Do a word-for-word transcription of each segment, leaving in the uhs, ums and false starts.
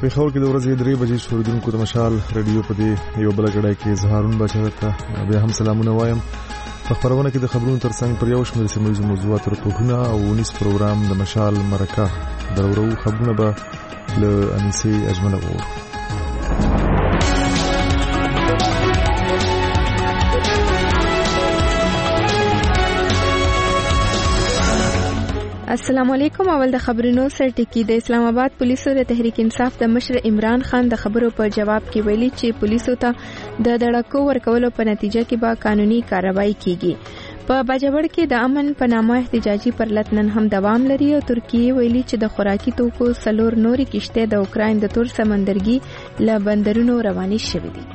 پیښور کې د ورځې درې بجې شوریدونکو د مشال رادیو په دې یو بل غړای کې زهارون بچا ته بیا هم سلامونه وایم. په خبرونه کې د خبرونو ترڅنګ پر یو شمېر سیمه ییزو موضوعاتو راپورټونه او ونیس پروګرام د مشال مرکه درورو خبرونه به له انیسي اجمل وو. السلام علیکم. اول د خبرونو سر ټکی. د اسلام آباد پولیسو د تحریک انصاف د مشر عمران خان د خبرو په جواب کې ویلي چې پولیسو ته د دړکو ورکولو په نتیجه کې به قانوني کارروایی کیږي. په باجوړ کې د امن په نامه احتجاجي پرلط نن هم دوام لري او ترکیه ویلي چې د خوراکي توکو سلور نوري کشته د اوکراین د تور سمندرګي له بندرونو رواني شوې دي.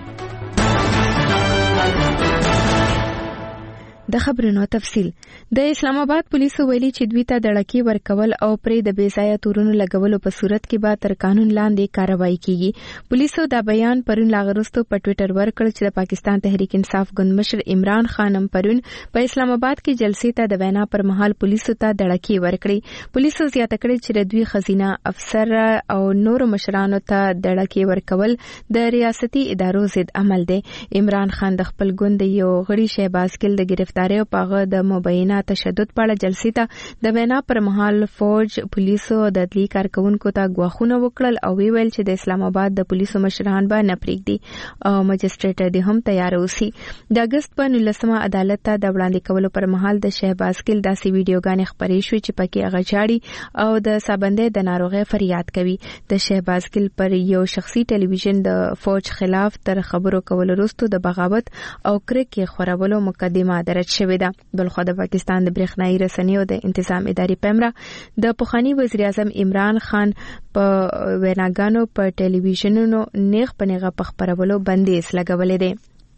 د خبرونو تفصیل. د اسلام آباد پولیسو ویلي چې دوی ته دړکې ورکول او پرې د بې ځایه تورونو لګولو په صورت کې به تر قانون لاندې کارروایی کیږي. پولیسو دا بیان پرون لاغرستو په ټوئیټر ورکړ چې د پاکستان تحریک انصاف ګوند مشر عمران خان هم پرون په اسلام آباد کې جلسې ته د وینا پر مهال پولیسو ته دړکې ورکړي. پولیسو زیاته کړې چې د دوی خزینه افسر او نور مشرانو ته دړکې ورکول د ریاستي ادارو ضد عمل دی. عمران خان د خپل ګوند یو غړي شهباز ګل د گرفتاری او پاغه د مبینه تشدد په اړه جلسې ته د وینا پر مهال فوج پولیسو د عدلي کارکونکو ته غواخونه وکړل او ویل چې د اسلام آباد د پولیسو مشران به نه پریږدي او مجستریټ دې هم تیار اوسي. د اگست په نولسمه عدالت ته د وړاندې کولو پر مهال د شهباز ګل داسې ویډیوګانې خپرې شوې چې پکې هغه چاړي او د سابندې د ناروغي فریاد کوي. د شهباز ګل پر یو شخصي ټلویزیون د فوج خلاف تر خبرو کولو وروسته د بغاوت او کرکې خورولو مقدمه درج شوې ده. بلخو د پاکستان د برېښنايي رسنیو د انتظام ادارې پمرا د پخوانی وزیر اعظم عمران خان په ویناګانو په ټلویزیونونو نیغ پنیغه په خبرولو بندیز لګولې ده.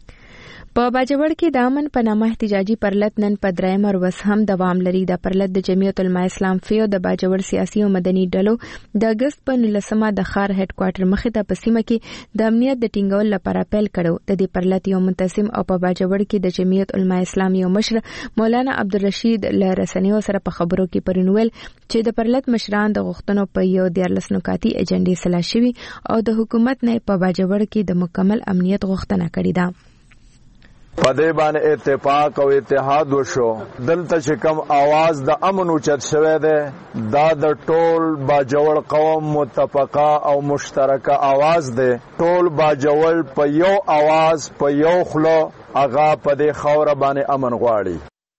په باجوړ کې د امن په نامه احتجاجي پرلط نن په دریم اور وس هم دوام لري. د پرلط د جمعیت العلماء اسلام فیو د باجوړ سیاسي او مدني ډلو د اگست په نولسمه د خار هډ کوارټر مخې ته په سیمه کې د امنیت د ټینګول لپاره پیل کړو. د دې پرلط یو منتظم او په باجوړ کې د جمعیت العلماء اسلام یو مشر مولانا عبدالرشید له رسنیو سره په خبرو کې پرونول چې د پرلط مشران د غوښتنو په یو دیارلس نکاتي ایجنډې سلا شوي او د حکومت نه په باجوړ کې د مکمل امنیت غوښتنه کړې ده. پدې باندې اتفاق او اتحاد وشو. دلته چې کوم आवाज د امن اوچت شوه ده دا د ټول باجوړ قوم متفقه او مشترکه आवाज ده. ټول باجوړ په یو आवाज په یو خلو هغه پدې خوره باندې امن غواړي.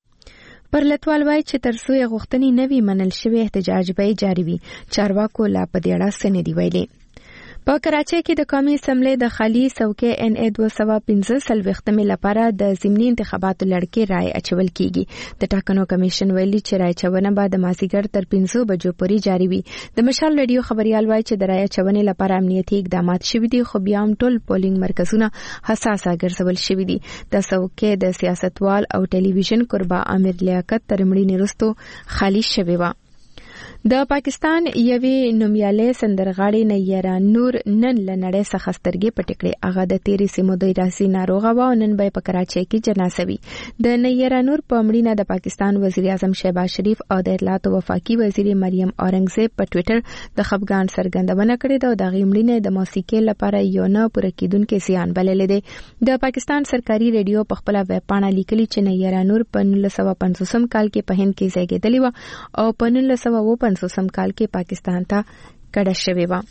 پرلطوال وایي چې ترڅو یې غوښتنې نوي منل شوی احتجاج به جاری وي. چارواکو لا په دې اړه څه نه دی ویلي. په کراچۍ کې د قومي اسمبلی د خالي څوکۍ ان ای دوه سوه پنځه څلوېښتمې لپاره د ضمني انتخاباتو لړکې رای اچول کیږي. د ټاکنو کمیشن ویلي چې رای اچونه به د مازیګر تر پنځو بجو پورې جاری وي. د مشال رادیو خبريال وایي چې د رای اچونې لپاره امنیتي اقدامات شوي دي خو بیا هم ټول پولینګ مرکزونه حساسه ګرځول شوي دي. د څوکۍ د سیاستوال او ټلویزیون قربا عامر لیاقت تر مړینې وروسته خالي شوی و. د پاکستان یوې نومیالۍ سندرغاړې نیره نور نن له نړۍ څخه سترګې پټې کړې. هغه د تیرې سیمو د راسي ناروغه وه او نن به په کراچۍ کې جنازه وي. د نیره نور په مړینه د پاکستان وزیر اعظم شهباز شریف او د اطلاعات او وفاقي وزیر مریم اورنګزیب په ټوئیټر د خفګان څرګندونه کړې ده او د غي مړینې د موسیقۍ لپاره یو نه پوره کېدونکې زیان بللې ده. د پاکستان سرکاري ریډیو په خپل ویب پاڼه لیکلي چې نیره نور په نولس سوه پنځوسم کال کې په هند کې زیږېدلې و او په نولس سوه اووه پنځوسم کال کې پاکستان ته کډه شوې و.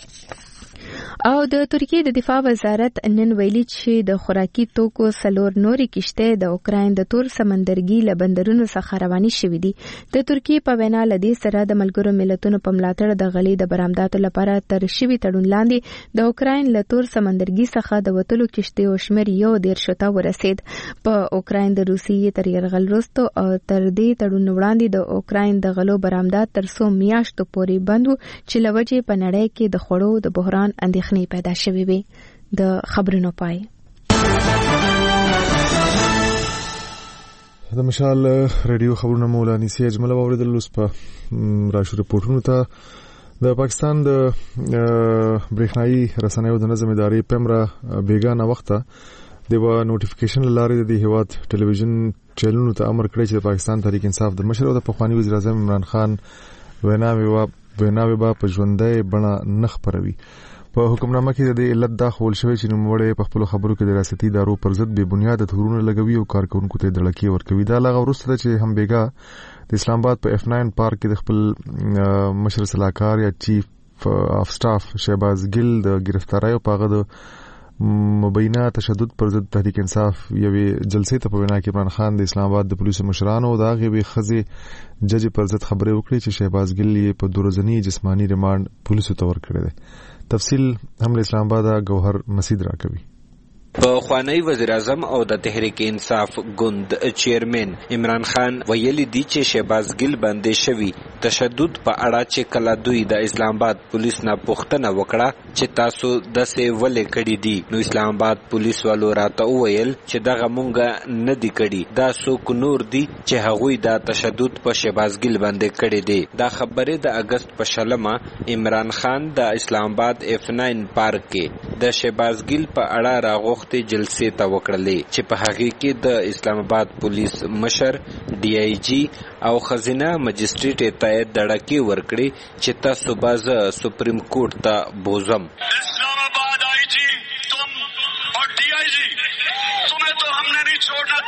او د ترکیه د دفاع وزارت نن ویلي چې د خوراکي توکو سلور نوري کشته د اوکراین د تور سمندرګي له بندرونو څخه رواني شوې دي. د ترکیه په وینا لدې سره د ملګرو ملتونو په ملاتړ د غلې د برآمداتو لپاره تر شوي تړون لاندې د اوکراین له تور سمندرګي څخه د وټلو کشته او شمیر یو دیرشو ته ورسید. په اوکراین د روسیې تر یرغل وروسته او تر دې تړون وړاندې د اوکراین د غلو برآمدات تر څو میاشتو پورې بند وو چې لوجې په نړۍ کې د خوړو د بحران اندېښنې پیدا شوې وي. د خبرونو پای د مشال رادیو خبرونه مولانا سي اجمل اوریدل لوس په راشو رپورټونو ته د پاکستان د برېښنايي رسنیو د نظم ادارې پمرا بیگانه وخته د نوټیفیکیشن لاره د هیواد ټلویزیون چینلونو ته امر کړی چې پاکستان تحریک انصاف د مشر او د پخوانی وزیر اعظم عمران خان ویناوي و ویناوي با په ژوندۍ بڼه نه خبروي. په حکمنامه کې د علت دا خول شوی چې نوموړی په خپل خبرو کې د ریاستي ادارو پر ضد بې بنیاده تورونه لګوي او کارکونکو ته دړکې ورکوي. دا لغه وروسته چې هم بیګا د اسلام آباد په اف ناین پارک کې د خپل مشر صلاحکار یا چیف اف سټاف شهباز ګل د گرفتاری او پاغه د مبینه تشدد پر ضد تحریک انصاف یوې جلسې ته په وینا کې عمران خان د اسلام آباد د پولیسو مشرانو او د هغې ښځې جج پر ضد خبرې وکړې چې شهباز ګل یې په دوه ورځني جسماني ریمانډ پولیسو ته ورکړی دی. تفصیل هم له اسلام آباد گوهر مسید راکوي. په خوانی وزیر اعظم او د تحریک انصاف ګوند چیرمن عمران خان ویلي دي چې شهباز ګل باندې شوی تشدد په اړه چې کله دوی د اسلام آباد پولیس نه پوښتنه وکړه چې تاسو د څه ولې کړی دي نو اسلام آباد پولیس والو راته وویل چې دغه مونږه نه دی کړی دا څوک نور دي چې هغوی دا تشدد په شهباز ګل باندې کړی دی. دا خبره د اگست په شلمه عمران خان د اسلام آباد اف ناین پارک کې د شهباز ګل په اړه راغو جلسې ته وکړلې چې په هغه کې د اسلام آباد پولیس مشر ډي آی جی او خزینه مجسټریټ ته دړکې ورکړي چې تاسو باز سپریم کورټ ته بوزم. اسلام آباد آئی جی تم اور ڈی آئی جی تمہیں تو ہم نے نہیں چھوڑنا.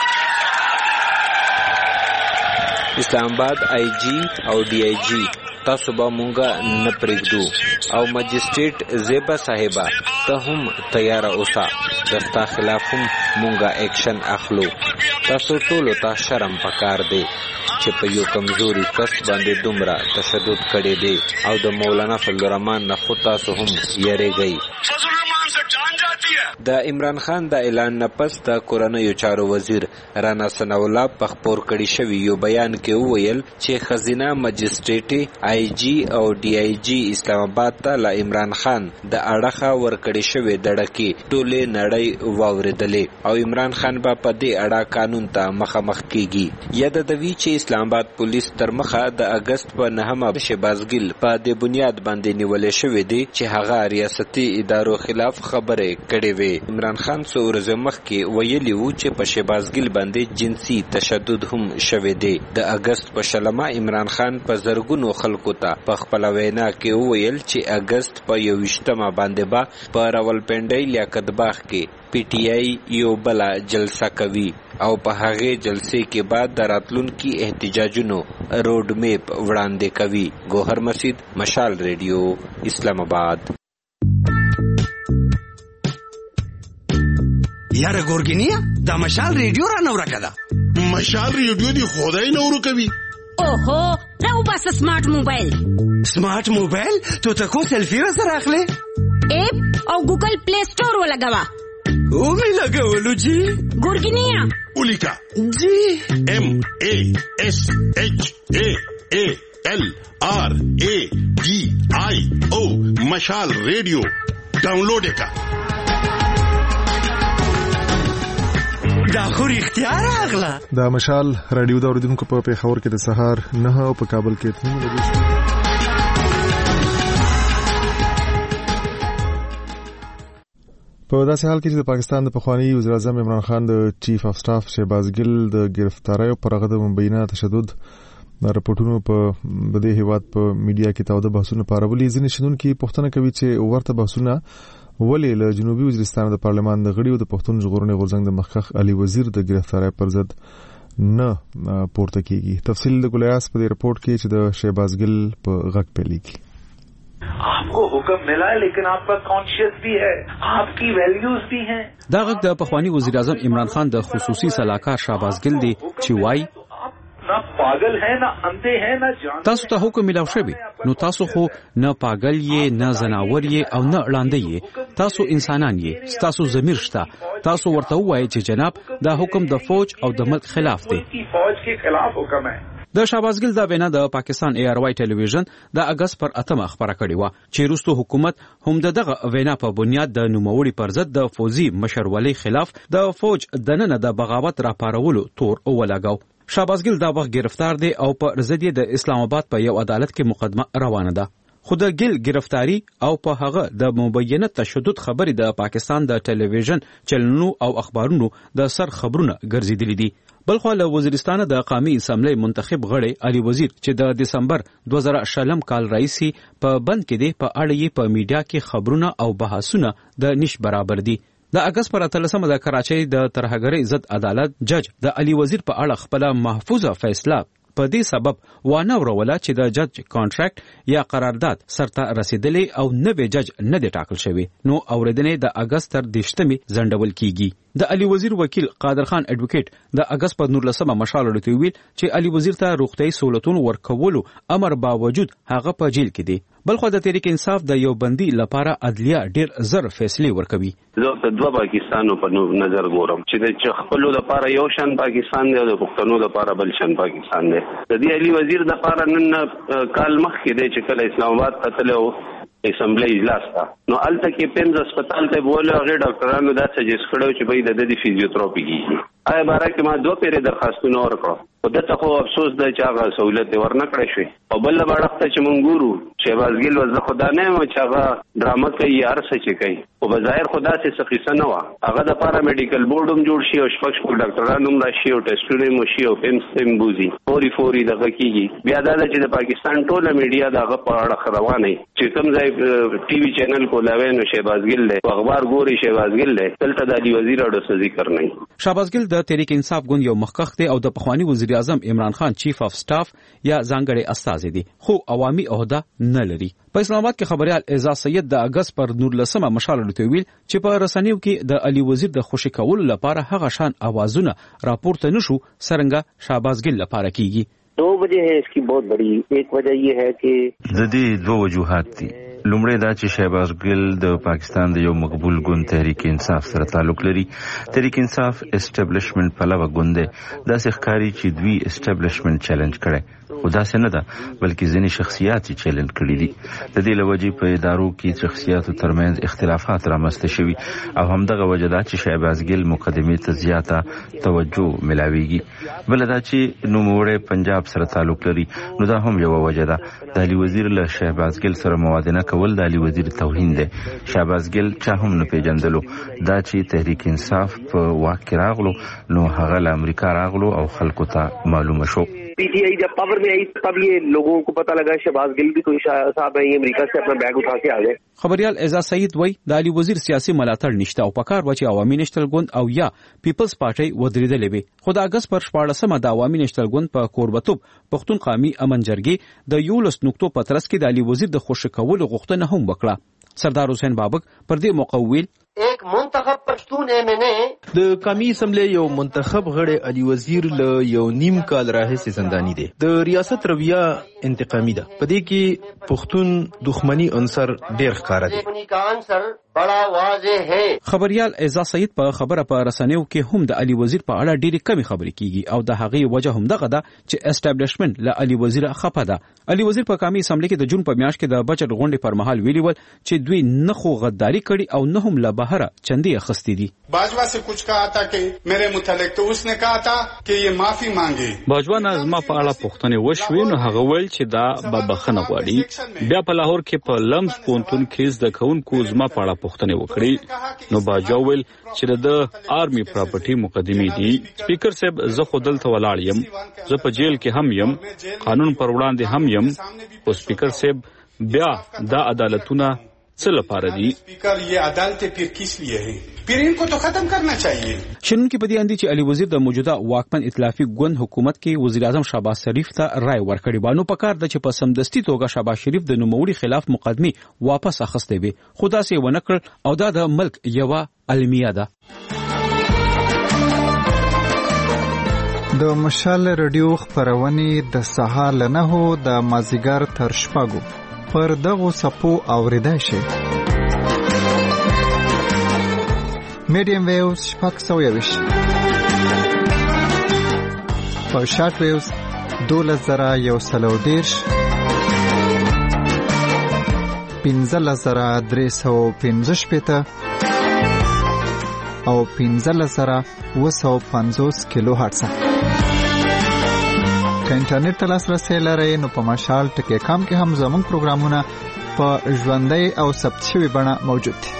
اسلام آباد آئی جی او ڈی آئی جی تاسو به مونږه نه پرېږدو او مجسټریټ زیبا صاحبه ته هم تیار اوسه دستا خلاف هم مونږه اکشن اخلو. تاسو ټولو ته شرم پکار دی چې په یو کمزوري کس باندې دومره تشدد کړی دی او د مولانا فضل الرحمن نه خو تاسو هم یریږئ. د عمران خان د اعلان نه پس د کورنیو چارو وزیر رانا ثناء الله په خپور کړي شوی یو بیان کې وویل چې خزینه مجسټریټ آئی جی او ډي آئی جی اسلام آباد ته له عمران خان د اړخه ورکړي شوی دړکې ټولې نړۍ واوریدلې او عمران خان به په دې اړه قانون ته مخامخ کیږي. یادوي چې اسلام آباد پولیس تر مخه د اگست په نهمه شهباز ګل په دې بنیاد باندې نیولې شوی دی چې هغه ریاستي ادارو خلاف خبرې کړې وې. عمران خان څو ورځې مخکې ویلي وو چې په شهباز ګل باندې جنسي تشدد هم شوی دی. د اگست په شلمه عمران خان په زرګونو خلکو ته په خپله وینا کې وویل چې اگست په یوویشتمه باندې به په راولپنډۍ لیاقت باغ کې پی ټی آی یو بله جلسه کوي او په هغې جلسې کې بعد د راتلونکي احتجاجونو روډ میپ وړاندې کوي. ګوهر مسید، مشال ریډیو، اسلام آباد. یاره ګورګینیا دا مشال ریډیو را نو راکړه. مشال ریډیو دی خدای نو ورو کوي. اوهو راو بس سمارټ موبایل. سمارټ موبایل ته ته کو سیلفي را سره اخلي اپ او ګوګل پلی سٹور ولګوا او می لګولو جی ګورګینیا ولیکا جی ایم ا اس ایچ ا ا ایل آر ا ډي آی او مشال ریډیو ډاونلوډ وکړه. دا خو اختیار اغلا دا مشال رادیو دا اوریدونکو په پیښور کې د سهار نه او په کابل کې اته بجې. په داسې حال کې چې د پاکستان د پخوانی وزیر اعظم عمران خان د چیف اف سټاف شهباز ګل د گرفتاری پر هغه د مبینه تشدد راپورټونو په بده هیواد په میډیا کې تاوده بحثونه پارولي. ځینې شنونکي پوښتنه کوي چې ورته بحثونه ولې له جنوبي وزیرستان د پارلمان د غړیو د پښتون ژغورنې غورځنګ د مخکښ علي وزیر د گرفتاری پر ضد نه پورته کیږي. تفصیل د ګلیاس په دې رپورت کې چې د شهباز ګل په غږ پیلیږي. आपको हुक्म मिला है लेकिन आपका कॉन्शियस भी है, आपकी वैल्यूज भी हैं. دا غږ د پخوانی وزیر اعظم عمران خان د خصوصي صلاحکار شهباز ګل دی چې وایي ना पागल है ना अंधे हैं ना जान. تاسو ته حکم ملاو شوی نو تاسو خو نه پاگل یې نه زناور یې او نه اړانده یې. تاسو انسانان یې، تاسو ضمیر شته. تاسو ورته وایي چې جناب دا حکم د فوج او د ملک خلاف دی. فوج کے خلاف حکم ہے. د شهباز ګل دا وینا د پاکستان ای آر واي ټلویزیون د اگست پر اتمه خبره کړې و چې روسو حکومت هم دغه وینا په بنیاد د نوموړي پر ضد د فوزي مشرولۍ خلاف د فوج دننه د بغاوت راپارولو تور ولګاو. شهباز ګل دا وخت گرفتار دی او په ضد د اسلام آباد په یو عدالت کې مقدمه روانه ده. خو د ګیل گرفتاری او په هغه د مبینه تشدد خبرې د پاکستان د ټلویزیون چینلونو او اخبارونو د سر خبرونه ګرځیدلي دي. بلخو له وزیرستان د قومي اسمبلی منتخب غړی علي وزیر چې د دسمبر دوه زره شلم کال رئیسي په بند کې دی په اړه یې په میډیا کې خبرونه او بحثونه د نش برابر دي. د اگست پر اتلسمه د کراچۍ د ترهګرۍ ضد عدالت جج د علي وزیر په اړه خپل محفوظه فیصله په دې سبب وانه وروله چې د جج کانټریکټ یا قرارداد سرته رسیدلې او نوې جج نه دی ټاکل شوی نو اوریدنې د اگست تر دیشتمې ځنډول کیږي. د علي وزیر وکیل قادر خان اډوکیټ د اگست په نورلسمه مشال لري ویل چې علي وزیر ته روغتي سہولتونو ورکولو امر باوجود هغه په جیل کې دی. بلخو د تحریک انصاف د یو بندي لپاره عدلیه ډیر زر فیصله ورکوي. زه په دوه پاکستانو په نظر ګورم چې د خپلو لپاره یو شان پاکستان دی او د پښتنو لپاره بل شان پاکستان دی. د دې علي وزیر د لپاره نن کال مخکې دی چې کله اسلام آباد ته تلو اسمبلی اجلاس تا نو الته کې پنځه هسپتال ته بوله هغه ډاکټرانو دا سجیس کړو چې به د دې فزیوتراپي کیږي. آیا بارا کې ما دوه پیره درخواستونه ورکړو او دته خو افسوس دی چې هغه سہولت ورنکړې شوې او بل باندې چې مونږ ګورو شهباز ګیل وزه خدا نه مو چې هغه ډرامه کوي یار څه چې کوي او بظاهر خدا څه سخیسه نه و هغه د پارا میډیکل بورډ هم جوړ شي او شپږ شپږ ډاکټرانو هم راشي او ټیسټونه مو شي او پمس هم بوزي فوري فوري دغه کیږي. بیا دا چې د پاکستان ټوله میډیا دغه په اړه روانه چې کوم ځای ټي وي چینل کولاوي نو شهباز ګیل له اخبار ګوري شهباز ګیل له دلته د علي وزیر اړه څه ذکر نه. شهباز ګیل د تحریک انصاف ګوند یو مخکخ دی او د پخوانی وزیر اعظم عمران خان چیف اف سټاف یا ځانګړی استازی دی خو عوامي عہده نه لري. په اسلام آباد کې خبريال اعزاز سید د اگست پر نورلسمه مشال لري ویل چې په رسنیو کې د علي وزیر د خوشی کولو لپاره هغه شان اوازونه راپورته نشو سرنګه شهباز ګیل لپاره کیږي. دو وجہ ہے اس کی بہت بڑی. ایک وجہ یہ ہے کہ د دې دوه وجوهات دي. لومړی دا چې شهباز ګیل د پاکستان د یو مقبول ګوند تحریک انصاف سره تعلق لري. تحریک انصاف اسټابلیشمنت په لور ګوند دا ښکاری چې دوی اسټابلیشمنت چیلنج کړي خو دا څه نه ده بلکې ځینې شخصیات یې چیلنج کړي دي. د دې لوجې په ادارو کې شخصیاتو ترمنځ اختلافات رامنځته شوي او همدغه وجه ده چې شهباز ګیل مقدمې ته زیاته توجه ملاويږي. بل دا چې نوموړی پنجاب سره تعلق لري نو دا هم یو وجه ده. د علي وزیر له شهباز ګیل سره موازنه کول د علي وزیر توهین دی. شهباز ګیل چا هم نه پیژندلو دا چې تحریک انصاف په واک کې راغلو نو هغه له امریکا راغلو او خلکو ته معلومه شو. پی ٹی آئی جب پاور میں آئی تب یہ لوگوں کو پتہ لگا شہباز گل بھی کوئی صاحب ہے یہ امریکہ سے اپنا بیگ اٹھا کے آ گئے. خبريال اعزاز سعید وای د علي وزیر سیاسي ملاتړ نشته او پکار و چې عوامي نشتل ګوند او یا پیپلز پارټي ودرېدلې وي. خو د اگست پر شپاړسمه د عوامي نشتل ګوند په کوربتوب پښتون قومي امن جرګې د یولس نقطو په ترڅ کې د علي وزیر د خوشی کولو غوښتنه هم وکړه. سردار حسین بابک پر دې موقع ویل ایک منتخب پښتون ایم ان اے د قومي اسمبلی یو منتخب غړی علي وزیر له یو نیم کال راهیسې زندانی دی. د ریاست رویه انتقامي ده. په دې کې پښتون دښمنی عنصر ډیر ښکاره دی. بڑا واضح ہے. خبريال اعزاز سعید په خبره په رسنیو کې هم د علي وزیر په اړه ډېری کمی خبرې کیږي او د هغې وجه هم دغه ده چې اسټابلیشمنت له علي وزیر خپه ده. علي وزیر په قومي اسمبلی کې د جون په میاشت کې د بجټ غونډې پر مهال ویلي ول چې دوی نه خو غداری کړي او نه هم له بهره چندي اخستې دي. باجوا سے کچھ کہا تھا کہ میرے متعلق تو اس نے کہا تھا کہ یہ معافی مانگے. باجوا نظم په اړه پوښتنه وشوې نو هغه ویل چې دا به بخښنه غواړي. بیا په لاهور کې په لمز پونتون کې زده کوونکو زما په اړه پوښتنه وکړي نو باجوا ویل چې د آرمي پراپرټي مقدمې دي. سپیکر صاحب زه خو دلته ولاړ یم زه په جیل کې هم یم قانون پر وړاندې هم یم او سپیکر صاحب بیا دا عدالتونه څه لپاره دي؟ سپیکر یہ عدالتیں پھر کس لیے ہیں؟ پھر ان کو تو ختم کرنا چاہیے. شنن کې په دې اندي چې علي وزیر د موجوده واکمن ائتلافي ګوند حکومت کې وزیر اعظم شهباز شریف ته رائے ورکړي بانو پکار د چې په سمدستي توګه شهباز شریف د نوموړي خلاف مقدمه واپس اخستې وي خو دا سي ونکړ او دا د ملک یو المیه ده. د مشال رادیو خبرونه د سهار لنهو د مازیګر تر شپږو پر دغه سپو اوریدای شي. میډیم ویوز شپږ سوه یویش په شارټ ویوز دولس زره یو سلو دیرش پنځلس زره درې سوه پنځه شپېته او پنځلس زره اوه سوه پنځوس کیلو هرټز. که انټرنیټ ته لاسرسی لرئ نو په مشال ټکی کام کې هم زموږ پروګرامونه په ژوندۍ او ثبت شوې بڼه موجود دي.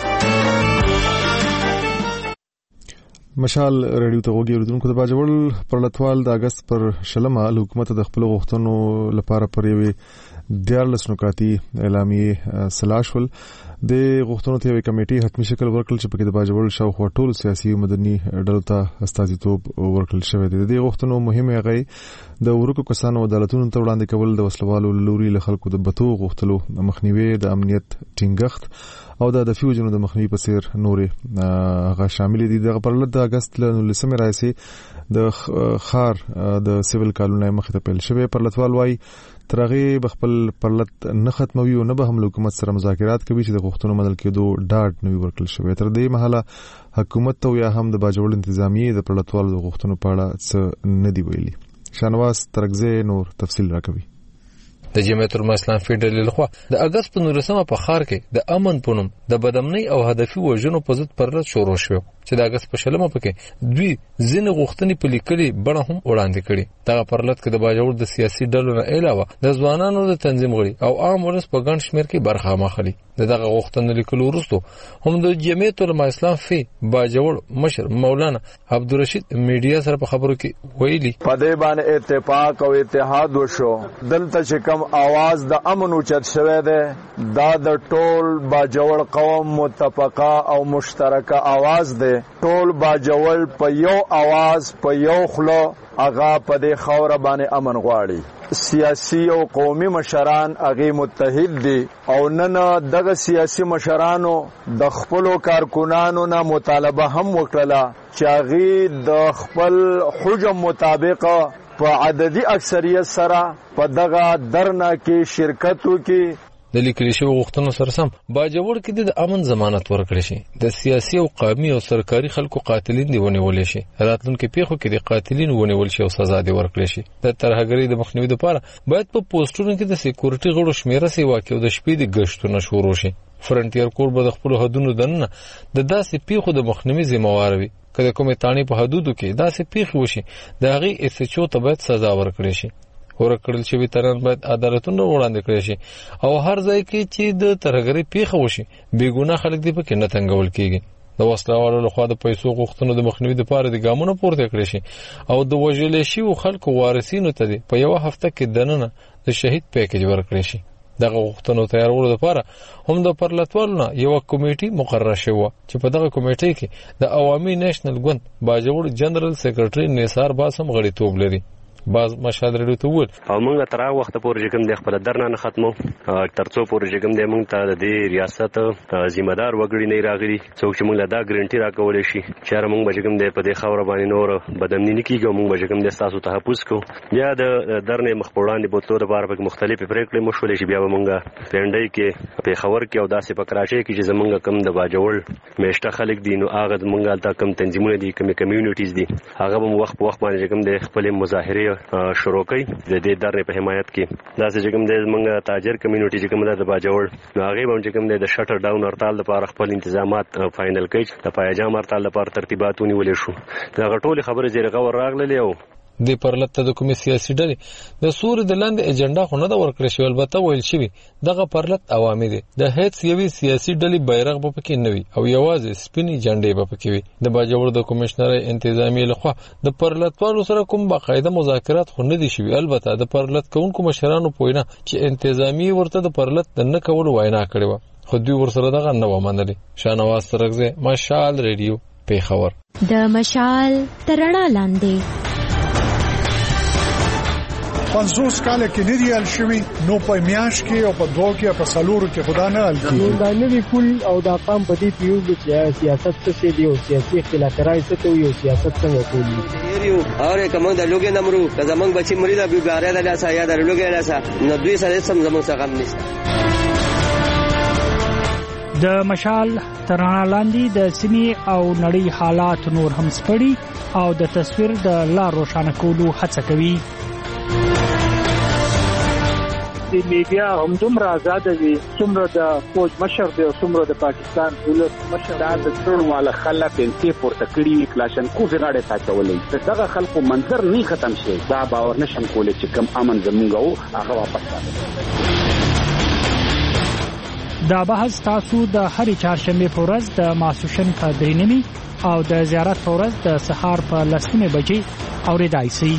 مشال رادیو ته وګورئ دونکو د باجوړ پرلطوال د اگست پر شلمه حکومت د خپل غوښتنو لپاره پر یوې دیارلس نکاتی اعلامیه سلاشول د غوښتنو ته یوې کمیټې حتمی شکل ورکړل چې پکې د باجوړ شاوخوا ټولو سیاسي مدني ډلو ته استازیتوب ورکړل شوی دی. د غوښتنو مهمه غي د ورکو کسانو عدالتونو ته وړاندې کول، د وسلوالو لوري له خلکو د بتو غوښتلو مخنیوي، د امنیت ټینګښت او د دفي وجنو د مخنیوي په څیر نورې غا شامل دي. د پرلط د اگست له نولسمې راځي د خار د سیویل قانون مخ ته پیل شوی. پرلطوال وايي ترغه بخپل پرلط نه ختموي او نه به هم حکومت سره مذاکرات کوي چې د غوښتنو مدل کېدو ډاډ نوي ورکړل شوی. تر دې مهاله حکومت ته یا هم د باجوړ انتظامیه د پرلطوالو د غوښتنو په اړه څه نه دی ویلي. شانواز ترغزه نور تفصیل راکوي. د جمعیت العلماء اسلام فیډرال لخوا د اگست په نولسمه په خار کې د امن پونم د بدامنۍ او هدفي وژنو په ضد پرلط شروع شو چې د اگست په شلمه پکې دوی ځینې غوښتنې په لیکلي بڼه هم وړاندې کړي. دغه پرلط کې د باجوړ د سیاسي ډلو نه علاوه د ځوانانو د تنظیم غړي او عام ولس په ګڼ شمېر کې برخه اخلي. دغه غوښتنې لیکلو وروسته هم د جمعیت العلماء اسلام فی باجوړ مشر مولانا عبدالرشید میډیا سره په خبرو کې ویلي په دې باندې اتفاق او اتحاد وشو. دلته چې کوم आवाज د امن اوچت شوی دی دا د ټول باجوړ قوم متفقه او مشترکه आवाज دی. ټول باجوړ په یو आवाज په یو خلو اغا په دې خوره باندې امن غواړي. سیاسي او قومي مشران اغه متحد دي او نن دغه سیاسي مشرانو د خپل کارکونانو نه مطالبه هم وکړه چې اغه د خپل حجم مطابق په عددي اکثریت سره په دغه درنه کې شرکت وکړي. د لیکلي شوی غوښتنو سره سم باجوړ کې د امن ضمانت ورکړي شي. د سیاسي او قومي او سرکاري خلکو قاتلین دی ونیول شي. راتلونکي پیښو کې د قاتلین ونیول شي او سزا دی ورکړي شي. د ترهګرۍ د مخنیوي لپاره باید په پوسټونو کې د سکیورټي غړو شمیره سي واقع او د شپې د غشتونو شروع شي. فرنټیر کور به د خپل حدودو دننه د داسې پیښو د مخنیوي ذمہوار وي. کله کومه تانی په حدودو کې داسې پیښ وشي د هغه اس ایچ او ته باید سزا ورکړي شي. ورکړل شوی تران باید عدالتونه وړاندې کړي شي او هر ځای کې چې د ترهګرۍ پیښه وشي بې ګناه خلک دی پکې نه تنګول کیږي. د وسلوالو لخوا د پیسو غوښتنو د مخنیوي لپاره د ګامونو پورته کړي شي او د وژل شویو خلکو وارثینو ته دی په یو هفته کې دننه د شهید پیکیج ورکړي شي. دغه غوښتنو تیارولو لپاره هم د پرلطوالو یو کمیټه مقرره شوه چې په دغه کمیټه کې د عوامي نېشنل ګوند باجوړ جنرال سیکریټري نثار باس هم غړیتوب لري. باز مشهد رډو ته ول او موږ تر هغه وخت پورې کوم د خپل درنه نه ختمو ترڅو پورې کوم د موږ ته د ریاست ذمہ دار وګړي نه راغلي څوک چې موږ له دا ګارانټي راکولې شي چې موږ به کوم د په دې خاور باندې نور بدمنی نه کیږي. موږ به کوم د تاسو تحفظ کو یا د درنه مخ وړاندې بوتلو لپاره په مختلفې پریکړې مشولې شي. بیا به موږ پینډای کې په خاور کې او داسې په کراچۍ کې چې زمونږ کوم د باجوړ میشته خلک دي نو هغه موږ ته کوم تنظیمونه دي کوم کمیونټیز دي هغه به وخت په وخت باندې کوم د خپل مظاهره شروع کړي د دې درنه په حمایت کې. دا چې کوم د موږ تاجر کمیونټي چې کوم د باجوړ نو هغه به چې کوم د شټر ډاون هړتال لپاره خپل انتظامات فائنل کړي. د پایجام هړتال لپاره ترتیبات ونیول شو. دا غټول خبره زیرغه ور راغله او د پرلط ته د کومې سیاسي ډلې د سور د لاندې اجنډا خو نه دا ورکړی شوی. البته ویل شوی دغه پرلط عوامي دي د هیڅ یوې سیاسي ډلې بیرغ به پکې نه وي او یوازې سپینې جنډې به پکې وي. د باجوړ د کمشنر انتظامیه لخوا د پرلطوالو سره کوم باقاعده مذاکرات خو نه دي شوي. البته د پرلط کوونکو مشرانو پوینه چې انتظامیه ورته د پرلط د نه کولو وینا کړې وه خو دوی ورسره دغه نه ومنلې. شانواز ترغزه مشال ریډیو پیښور. د مشال ترڼا لاندې پنځوس کال کې نه دی ال شوی نو په میاش کې او په دوه کې په سالورو کې خدا نه ال کیږي. دا نه دی کول او دا قام په دې پیو چې سیاست څه دی او سیاسي اختلافات څه ته یو سیاست څنګه کوي. یو اوره کوم د لوګي نمرو که زمنګ بچی مریدا به باره د لاسه یا د لوګي لاسه نو دوی سره سم زمنګ څنګه غم نشته. د مشال ترانه لاندې د سیمې او نړۍ حالات نور هم سپړي او د تصویر د لار روښانه کولو هڅه کوي. د میډیا هم دومره آزاد دي څومره د فوج مشر دی او څومره د پاکستان ولس مشر دا د ټول والا خلک انتي پورته کړی کلاشنکوف غاړه تاچولې دغه خلکو منظر نه ختم شي. دا باور نشم کولای چې کم امن زمونږ او هغه واپس راځي. دا بحث تاسو د هرې چهارشنبې په ورځ د ماسوشن په درې نیمې او د زیارت په ورځ د سهار په لس نیمې بجې اورېدای شئ.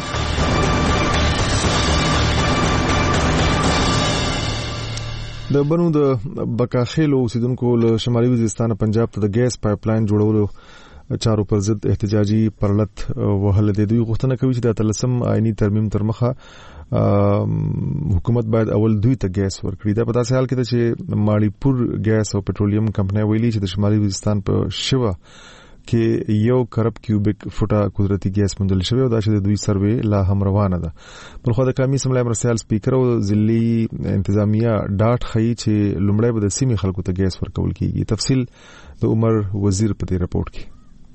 د بنو د بکاخیلو اوسیدونکو له شمالي وزیرستان پنجاب ته د ګیس پایپ لاین جوړولو چارو پر ضد احتجاجي پرلط وهل دي. دوی غوښتنه کوي چې د تلسم آئینی ترمیم تر مخه حکومت باید اول دوی ته ګیس ورکړي. دا په داسې حال کې ده چې ماړی پور ګیس او پټرولیم کمپنۍ ویلي چې د شمالي وزیرستان په شوه کې یو کرب کیوبیک فوټه قدرتي ګیس موندل شوی او دا چې د دوی سروې لا هم روانه ده. بلخو د قومي اسمبلی مرستیال سپیکر او ضلعي انتظامیه ډاټ خي چې لومړی به د سیمې خلکو ته ګیس ورکول کیږي. تفصیل د عمر وزیر په دې رپورت کې.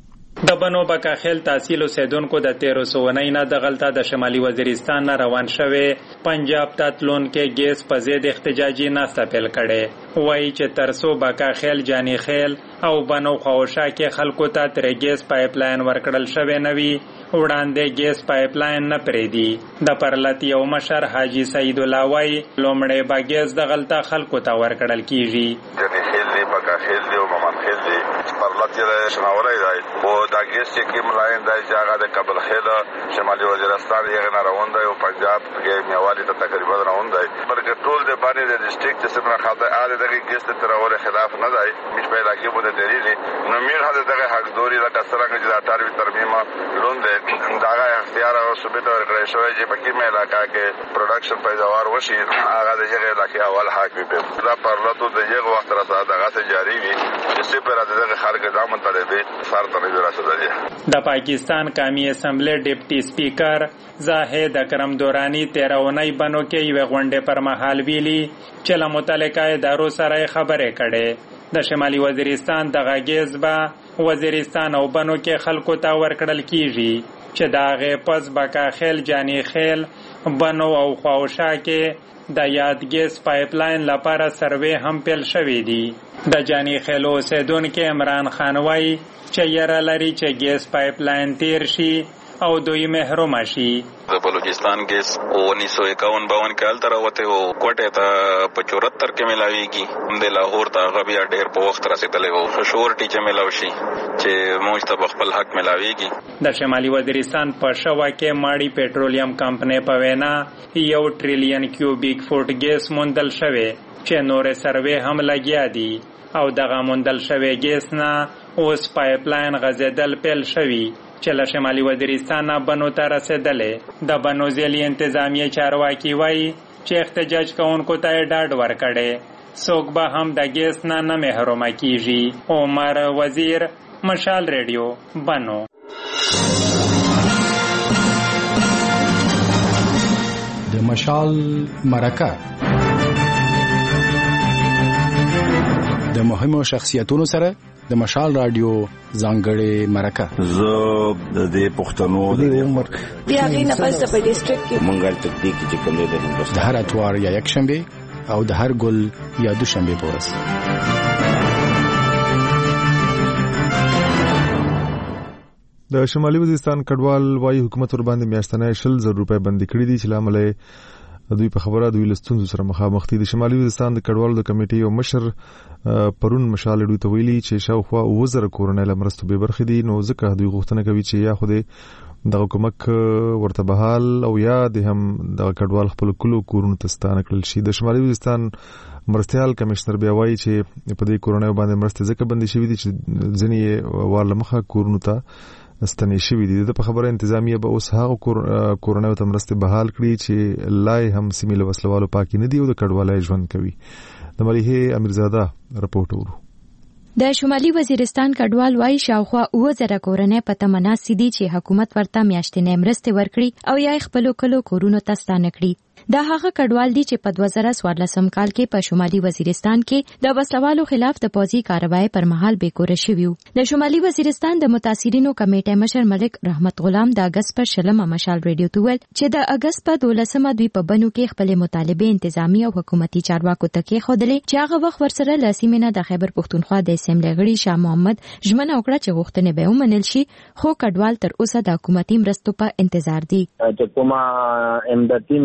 د بنو بکاخیل تحصیل اوسیدونکو د تیرو سوونۍ نه د غلطه د شمالي وزیرستان نه روان شوی پنجاب ته تلون کې ګیس په ضد احتجاجي ناسته پیل کړي. وایي چې ترسو بکاخیل جانی خیل او بنو خوشا کې خلکو ته تر ګیس پایپ لاین ورکړل شوی نوي وړاندې ګیس پایپ لاین نه پریدي. د پرلط یو مشر حاجی سید الله وایي لومړی به ګیس د غلطه خلکو ته ورکړل کیږي. جانی خیل دی بکاخیل دی او ممان خیل دی پرلط یې شناولای دی او دا ګیس چې کوم لاین دی چې هغه د قبل خیل شمالي وزیرستان یې نه روان دی او پنجاب کې میوالي ته تقریبا روان دی. بلکې ټول د باندې د ډیسټریکټ څخه خاطر اله دغه ګیس ته ترول خلاف نه دی مش په علاقې بده دلیل نو میر هدا دغه حق دوري د کسرانګ چې د اټاروي ترمیمه لوند دغه اختیار او ثبوت ورکړی شوی چې په کومه علاقې کې پروډکشن پیداوار وشي هغه د هغه علاقې اول حق وي. دا پرلطو د یو وخت راځه دغه ته جاری وي چې په راځه خلک ځامن طالبې سر ته نه راځي. د پاکستان قومي اسمبلی ډیپټي سپیکر زاهد اکرم دورانی تیرونی بنو کې یو غونډه پر مهال ویلي چې له متعلقه ادارو سره خبرې کړي. د شمالي وزیرستان د غاګیز با وزیرستان او بنو کې خلکو ته ورکړل کیږي چې دا غي پس بکاخیل جانی خیل بنو او خوشا کې د یادګیس پایپ لاین لپاره سروې هم پیل شوې دي. د جانی خیل اوسیدونکو عمران خان وایي چې یاره لري چې ګیس پایپ لاین تیر شي او دوی محروم شي. د بلوچستان ګیس انیس سو اکاون باون کال تر وته او کوټه ته په چورہتر کې ملاويږي د لاهور ته غبیا ډېر په وخت رسیدلې وو شورټی چې ملاوي شي چې موږ ته خپل حق ملاويږي. د شمالي وزیرستان په شوا کې ماړی پټرولیم کمپنۍ په وینا یو ټریلیون کیوبیک فوټ ګیس موندل شوی چې نور سروې هم لګیا دي او دغه موندل شوی ګیس نه اوس پایپ لاین غځیدل پیل شوی چې له شمالي وزیرستان بنو ته رسیدلې. د بنو ضلعي انتظامیه چارواکي وایي چې احتجاج کوونکو ته ډاډ ورکړي څوک به هم د ګیس نه نه محروم کیږي. عمر وزیر، مشال ریډیو، بنو. د مشال مرکه د مهمو شخصیتونو سره د مشال رادیو ځانګړې مرکه. زه د دې پښتنو د عمر بیا غي نه پس په ډیسټریکټ کې مونږه تدقیق چې کوم دی د هر اتوار یا یک شنبه او د هر ګل یا دو شنبه په ورځ. د شمالي وزیرستان کډوال وايي حکومت ور باندې میاشتنه شل زر روپۍ بندي کړې دي چې لامل دوی په خبره دوی لستونزو سره مخامخ دي. د شمالي وزیرستان د کډوالو د کمیټې او مشر پرون مشال دوی ته ویلي چې شاوخوا وزر کورنۍ لمرستو به برخې دي نو ځکه دوی غوښتنه کوي چې یا خو د حکومت ورته بحال او یا د هم د کډوال خپل کلو کورونو ته ستانه کړل شي. د شمالي وزیرستان مرستيال کمشنر بیا وایي چې په دې کورنۍ باندې مرسته ځکه بندي شوې دي چې ځنې وارله مخه کورونو ته ستنې شوې دي. د په خبره انتظامیه به اوس هغه کورونۍ ته مرسته بحال کړي چې لای هم سیمې له وسلوالو پاکي نه دي او د کډوالۍ ژوند کوي. د مليحه امیرزاده رپورټ ورو. د شمالي وزیرستان کډوال وايي شاوخوا اوه زره کورنۍ په تمنا سيدي چې حکومت ورته میاشتنې مرسته ورکړي او یا خپل کلو کورونو ته ستانه کړي. دا هغه کډوال دي چې په دوه زره څوارلسم کال کې په شمالي وزیرستان کې د وسلوالو خلاف د پوځي کاروایی پر مهال بیکور شوی وو. د شمالي وزیرستان د متاثرینو کمیټې مشر ملک رحمت غلام د اگست پر شلمه مشال ریډیو ته ویل چې د اگست په دولسمه دوی په بنو کې خپل مطالبه انتظامی او حکومتي چارواکو ته کې خودلې چې هغه وخت ورسره لاسیمنه د خیبر پښتونخوا د اسمبلی غړي شاه محمد ژمنه وکړه چې غوښتنې به ومنل شي خو کډوال تر اوسه د حکومتي مرستو په انتظار دي. چې کومه امدادي مرسته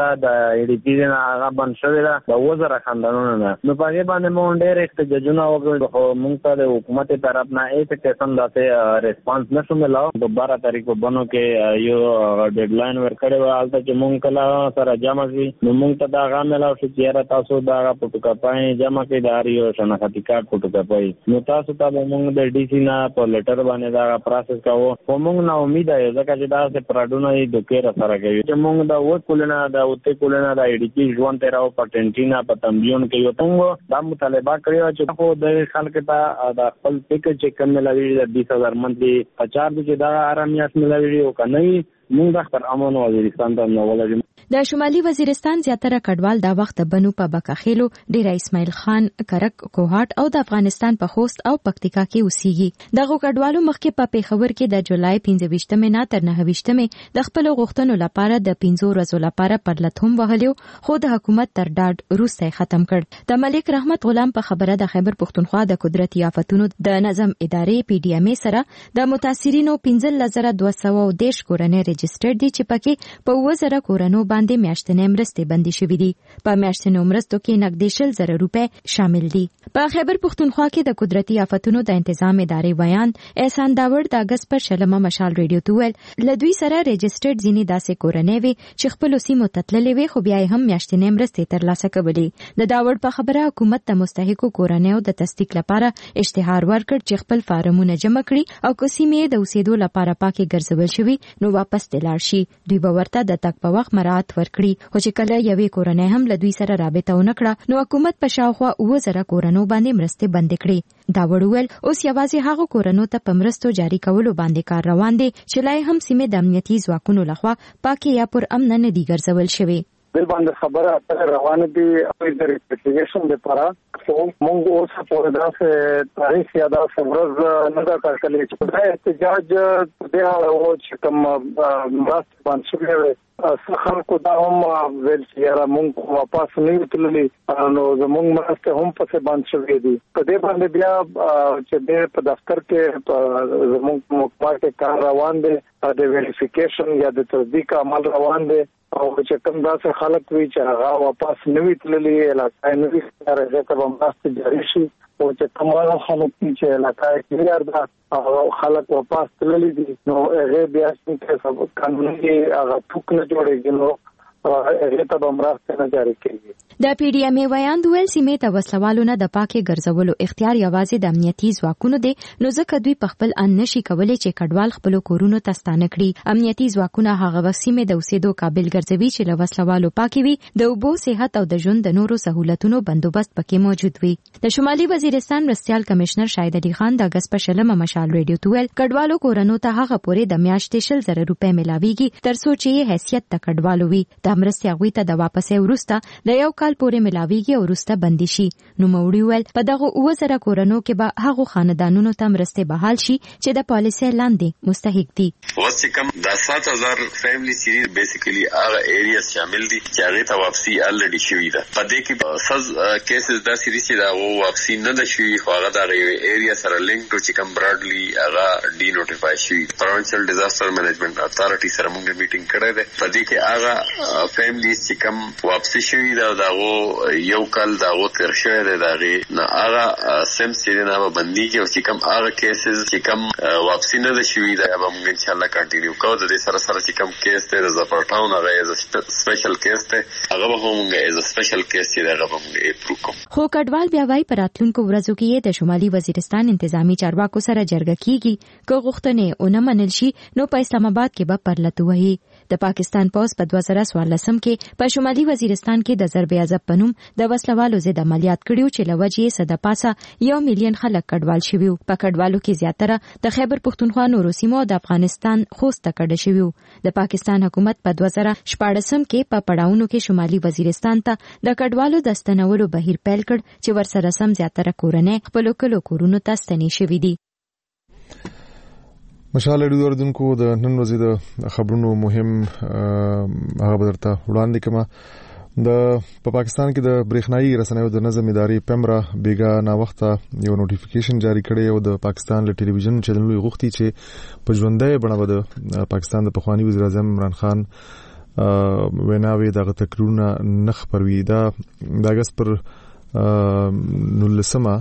دا د ای ډي پی نه هغه بند شوی دا د وزره خاندانونو نه نو په هغه باندې مونږ ډېر احتجاجونه وکړل خو مونږ ته د حکومت طرف نه هیڅ قسم داسې ریسپانس نشو ملاو د بارہ تاریخ په بنو کې یو ډیډلاین ورکړی و حالت چې مونږ کله سره جمع شي نو مونږ ته دا غا ملاو شو چې تاسو دا پټو کپای جمع کې داري او شناختی کارت پټو کپای نو تاسو ته مونږ د ډي سي نه په لټر باندې دا پروسس کاوه خو مونږ نه امید ہے ځکه چې دا څه پراډونه یې د کېره سره کوي چې مونږ دا و کولنه دا اوته کولنه دا ای ډي پی ژوند تیراو پټنټینا په تمبيون کې یو څنګه دا مطالبه کړی چې خو د خلک ته دا خپل پیکج چې کم ملوي د بیس هزار منتلی پچار چې دا آرامیت ملوي او کنه موږ د خپل امن وزیرستان ته نو ولرم د شمالي وزیرستان زیاتره کډوال دا وخت بنو په بکاخیلو ډیر اسماعیل خان کرک کوهات او د افغانستان په خوست او پکتیکا کې اوسېږي دغه کډوالو مخکې په پیښور کې د جولای پنځه ویشتمې نه تر نهه ویشتمې د خپل غوښتنو لپاره د پنځو ورځو لپاره پرلتهم وهلیو خو د حکومت تر ډاډ وروسته ختم کړ د ملک رحمت غلام په خبره د خیبر پښتونخوا د قدرتي آفتونو د نظم ادارې پی ډي ام ای سره د متاثرینو پنځه هزار دوه سوه دېرش کورنۍ رجسټر دي چې پکې په اووه زره کورنو باندې میاشتنې مرستې بندي شوې دي په میاشتنو مرستو کې نږدې شل زره روپۍ شامل دي په خیبر پښتونخوا کې د قدرتي آفتونو د تنظیم ادارې بیان احسان داور د اگست پر شلمه مشال ریډیو ته ویل لدوی سره رجسټرډ ځینې داسې کورنۍ وي چې خپل سیمو تتللې وي خو بیا هم میاشتنې مرستې ترلاسه کولې د داور په خبره حکومت د مستحقو کورنۍ د تصدیق لپاره اشتهار ورکړ چې خپل فارمونه جمع کړي او کوسیمې د اوسېدو لپاره پاکي ګرځول شوی نو واپس تلار شي دوی به ورته د تک په وخت مراعات ورکړي خو چې کله یوې کورنۍ هم له دوی سره رابطه ونه کړه نو حکومت په شاوخوا اووه زره کورنو باندې مرستې بندې کړې دا وړول اوس یوازې هغه کورنو ته په مرستو جاری کولو باندې کار روان دی چې لای هم سیمه د امنیتي ځواکونو لخوا پاکي یا پر امن نه دي ګرځول شوی بل باندې خبره روانه دي او د ریپلیکیشن لپاره مونږ اوس په داسې تاریخ یا داسې ورځ نه دا کار کړی چې دا احتجاج د هغه چې کوم مرستې باندې شوی څه خلکو دا هم ویل چې یاره مونږ واپس نه تللی نو زمونږ مرستې هم پسې بند شوې دي په دې باندې بیا چې د په دفتر کې زمونږ محکمه کې کار روان دی د ویریفیکیشن یا د تصدیق عمل روان دی او چې کوم داسې خلک وي چې هغه واپس نه وي تللی علاقه نه وي راځي ته هم مرستې جاري شي او چې کومه خلک چې علاقه کلیئر ده او خلک واپس تللی دي نو هغه بیا څنګه قانوني هغه ټوک نه جوړېږي نو هغه ته به مرستې نه جاري کېږي د پی ډي ام ای ویان دویل سیمې ته وسلوالو نه د پاکي ګرځولو اختیار یوازې د امنیتي ځواکونو دی نو ځکه دوی په خپل ان نشي کولای چې کډوال خپل کورونو ته ستانه کړي امنیتي ځواکونه هغه وسیمې د اوسېدو قابل ګرځوي چې له وسلوالو پاکي وي د اوبو صحت او د ژوند د نورو سہولتونو بندوبست پکې موجود وي د شمالي وزیرستان مرستيال کمشنر شاهد علي خان د اگست په شلمه مشال ریډیو ته ویل کډوالو کورونو ته هغه پورې د میاشتې شل زره روپۍ ملاويږي تر څو چې حیثیت د کډوالو وي د مرستې هغوی ته د واپسې وروسته د یو کال پورې ملاويږي او وروسته بندي شي نو موړي ویل په دغه اووه زره کورونو کې به هغه خاندانونو ته مرستې بحال شي چې د پالیسۍ لاندې مستحق دي واسه کم د سات هزار فیملی سیریز بیسیکلی هغه ایریاز شامل دي چې هغه ته واپسی الریډي شوی ده په دې کې سز کیسز دا سیریز چې دا و واپسی نه ده شوی خو هغه د ایریا سره لینک ټو چې کم براډلی هغه ډی نوټیفای شوی پروینشل ډیزاستر مینجمنت اتھارټي سره موږ میټینګ کړی ده په دې کې هغه فیملی چې کم واپسی شوی ده دا یو کال دا و تر شوی دی دغه نه هغه سم سیرین هغه بندي کې او چې کوم هغه کیسز چې کوم واپسی نه ده شوی دا به موږ ان شاء الله کنټینیو کوو د دې سره سره چې کوم کیس ته د زپرټاون هغه از سپیشل کیس ته هغه به موږ از سپیشل کیس چې هغه به موږ اپروو کوو خو کډوال بیا وايي پراتلونکو ورځو کې د شمالي وزیرستان انتظامی چارواکو سره جرګه کیږي که غوښتنې اونې منل شي نو په اسلام آباد کې به پرلته وایي د پاکستان پوز په دوه زره څوارلسم کې په شمالي وزیرستان کې د ضرب عذاب پنوم د وسلوالو ضد عملیات کړیو چې لوجې صد پاسه یو میلیون خلک کډوال شوي په کډوالو کې زیاتره د خیبر پښتونخوا نورو سیمو د افغانستان خوست کډه شوي د پاکستان حکومت په دوه زره شپاړسم کې په پړاوونو کې شمالي وزیرستان ته د کډوالو د ستنولو بهیر پیل کړ چې ورسره سم زیاتره کورنۍ خپل کلو کورونو ته ستنې شوي دي مشال ریډیو اوردونکو د نن ورځې د خبرونو مهم هغه بدرته وړاندې کما د په پاکستان کې د برېښنایي رسنیو د نظم ادارې پیمرا بیګا نا وخت یو نوټیفیکیشن جاری کړی او د پاکستان له ټلویزیون چینلونو غوښتي چې په ژوندۍ بڼه د پاکستان د پخوانی وزیر اعظم عمران خان ویناوي دغه تقریرونه نخ پروي دا د اگست پر نولسمه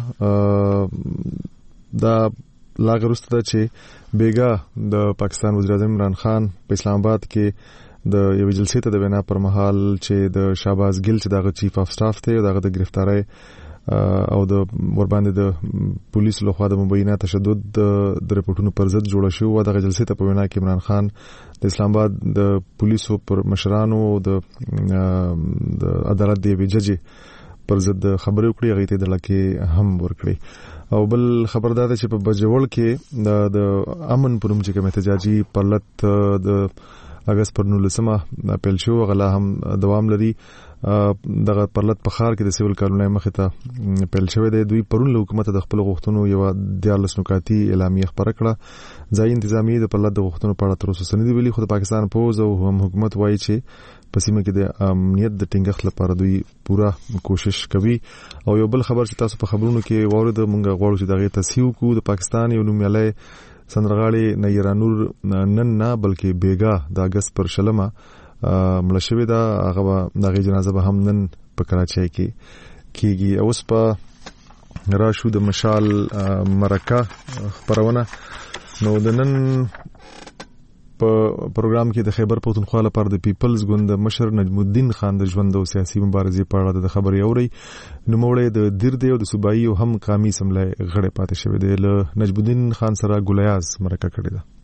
دا لاغروسته چې بیګا د پاکستان وزیر اعظم عمران خان په اسلام آباد کې د یو جلسې ته د وینا پر مهال چې د شهباز ګل چې دغه چیف اف سټاف ته دغه د گرفتاری او د ورباندې د پولیسو لخوا د مبینه تشدد د رپورټونو پر ضد جوړ شو او دغه جلسې ته په وینا کې عمران خان د اسلام آباد د پولیسو پر مشرانو د د عدالت دی ویججی پر ضد خبرې وکړي هغه ته د لکه هم ورکړي او بل خبردار چې په بجوړ کې د امن پروم چې کوم احتجاجي پرلط د اگست پر نولسمه پیل شو غلا هم دوام لري دغه پرلط په خار کې د سیول کارونه مخه ته پیل شوې ده دوی پرون له حکومت د خپل غوښتنو یو دیارلس نکاتی اعلامیه خبره کړه ځای انتظامی د پرلط د غوښتنو په اړه تر اوسه سندې ویلي خو د پاکستان پوز او هم حکومت وایي چې په سیمه کې د امنیت د ټینګښت لپاره دوی پورا کوشش کوي او یو بل خبر چې تاسو په خبرونو کې واورید مونږ غواړو چې دغه تصحیح کو د پاکستان یو نومیاله سندرغاړي نیرانور نن نه بلکې بیګا د اگست پر شلمه ملشوي دا هغه دغه جنازه به هم نن په کراچۍ کې کیږي اوس په راشو د مشال مرکه خبرونه نو د نن په پروګرام کې د خیبر پختونخوا لپاره د پیپلز ګوند مشر نجم الدین خان د ژوند او سیاسي مبارزې په اړه د خبرې اوري نو موړې د دیر دی او د صوبایي او هم قامي سملای غړې پاتې شوی دی له نجم الدین خان سره ګلیاز مرکه کړې ده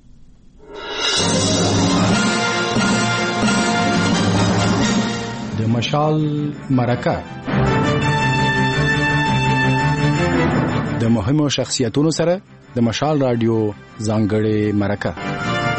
د مشال مرکه د مهمو شخصیتونو سره د مشال رادیو ځانګړې مرکه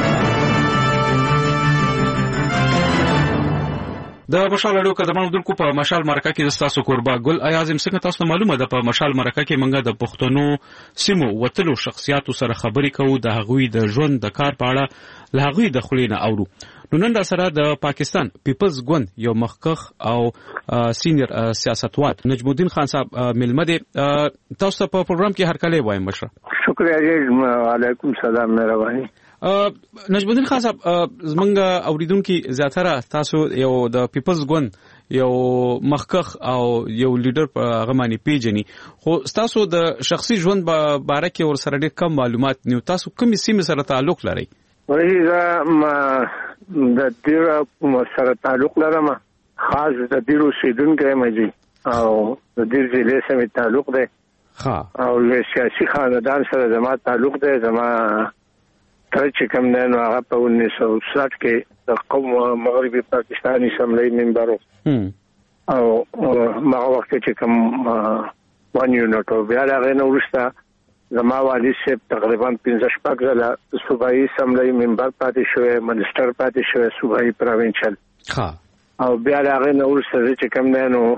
د مشال اړو کډمن دلکو په مشال مرکه کې تاسو قربا ګل ایازم څنګه تاسو معلومه ده په مشال مرکه کې منګه د پښتنو سیمو وتلو شخصیاتو سره خبرې کوو د هغوی د ژوند د کار په اړه له هغوی د خلینو اورو نو نن دا سره د پاکستان پیپلز ګوند یو مخکخ او سینیر سیاستوال نجم الدین خان صاحب ملمده تاسو په پروګرام کې هر کله وایم مشره شکریہ علیکم سلام مهرباني نجم الدین خان صاحب زمونږ اوریدونکو زیاتره تاسو یو د پیپلز ګوند یو مخکخ او یو لیډر په غمانی پیجنی خو تاسو د شخصي ژوند په باره کې ور سره ډېر کم معلومات نیو تاسو کومې سیمې سره تعلق لرئ ورته ما د دیر سره تعلق لرم خاص د دیر اوسیدونکو مجي او د دیر ضلع سره تعلق ده ها او له سیاسي خاندان سره زما تعلق ده زما تر چې کوم نه نو هغه په انیس سو سات کې د قوم مغربي پاکستاني اسمبلی ممبر او ما وخت چې کوم وان یونټ او بیا هغه نو ورسته زما والی سیب تقریبا پنځه شپږ ځله صوبایي اسمبلی ممبر پاتې شوی منسټر پاتې شوی صوبایي پروینشل ها او بیا هغه نو ورسته چې کوم نه نو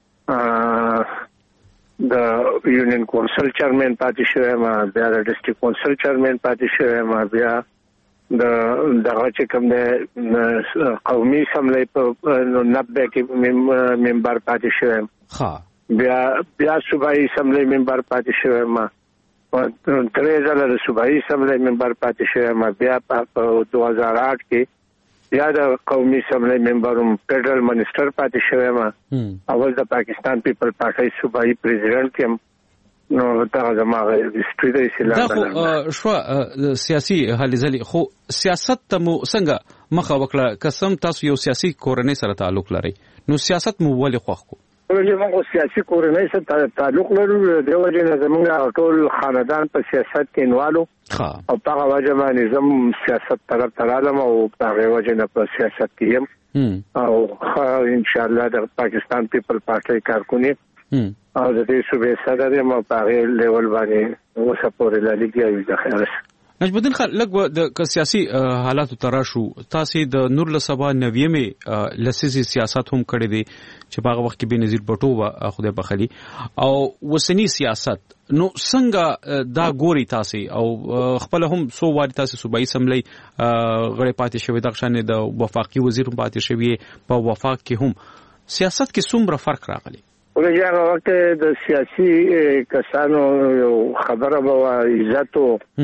د یونین کونسل چیرمن پاتې شوی ما بیا د ډیسټریکټ کونسل چیرمن پاتې شوی ما بیا د دغه چې کوم د قومي اسمبلی په نبه کې ممبر پاتې شوی ها بیا بیا صوبایي اسمبلی ممبر پاتې شوی ما درې ځله د صوبایي اسمبلی ممبر پاتې شوی ما بیا په دوه هزار آټ کې یا د قومي اسمبلی ممبروم فدرل منسٹر پاتې شوی ما اول د پاکستان پیپل پارټي صوبایي پریزیډنټ کېم نو دا زموږه هیستوري د اسلام دا شو سیاسي حالې ځلې خو سیاست ته مو څنګه مخه وکړه قسم تاسو یو سیاسي کورنۍ سره تعلق لرئ نو سیاست مو ولې خوښ کو ولې موږ سیاسي کورنۍ سره تعلق لرو د وجه زموږ ټول خاندان په سیاست کې انوالو او په هغه وجه باندې زم سیاست طرف ترالم او په هغه وجه نه په سیاست کې يم او ان شاء الله د پاکستان پیپل پارټي کارکونی او د دې صوبې صدر یم په هغه لیول باندې وسپورې لګي د خیرس نجم الدین خان لګ د سیاسي حالاتو تراشو تاسو د نور لسبا نویمه لسیزي سیاست هم کړی دی چې په هغه وخت کې بنظیر بټو و خدای بخلی او وسنی سیاست نو څنګه دا ګوري تاسو او خپل هم سو واري تاسو صوبایي اسمبلی غړي پاتې شوی د شان د وفاقي وزیر پاتې شوی په وفاق کې هم سیاست کې څومره فرق راغلی ولې هغه وخت د سیاسي کسانو یو خبره به عزت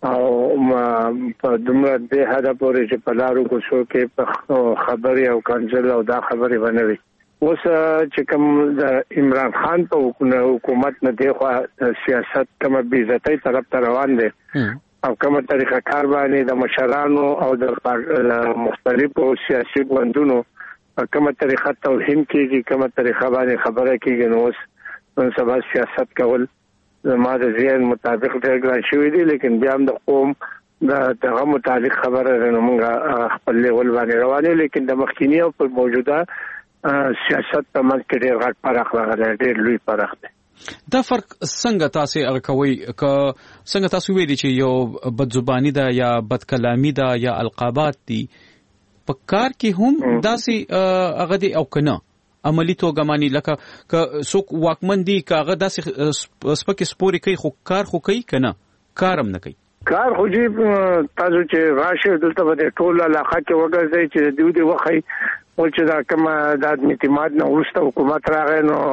او په دومره د هدا پورې چې په لارو کو شو کې په خبري او کنځل او دا خبري بنوي. اوس چې کوم د عمران خان په حکومت نه دی خو سیاست کوم بي عزتۍ طرف ته روان دي او کومه طریقه کار باندې د مشرانو او د مختلفو سیاسي ګوندونو کومه طریقه توهین کیږي کومه طریقه باندې خبره کیږي نو اوس سبا سیاست کول ما د ځین مطابق ډېر ګران شوی دی لیکن بیا هم د قوم د دغه مطابق خبره نه مونږه خپل لیول باندې روانه لیکن د مخکینی او په موجوده سیاست په منځ کې ډېر غټ فرق راغلی ډېر لوی فرق دی. دا فرق څنګه تاسو هغه کوي ک څنګه تاسو ویلي چې یو بدزبانی ده یا بدکلامی ده یا القابات دي په کار کې هم داسې هغه دي او کنه عملی توګه مانی لکه ک څوک واکمن دي کاغه داسې سپکه سپوري کوي خو کار خو کوي کنه کارم نه کوي کار خو جی تاسو چې راشه دلته به ټول علاقه کې وګرځي چې دوی دی وخی او چې دا کوم د اعتماد نه ورسته حکومت راغی نو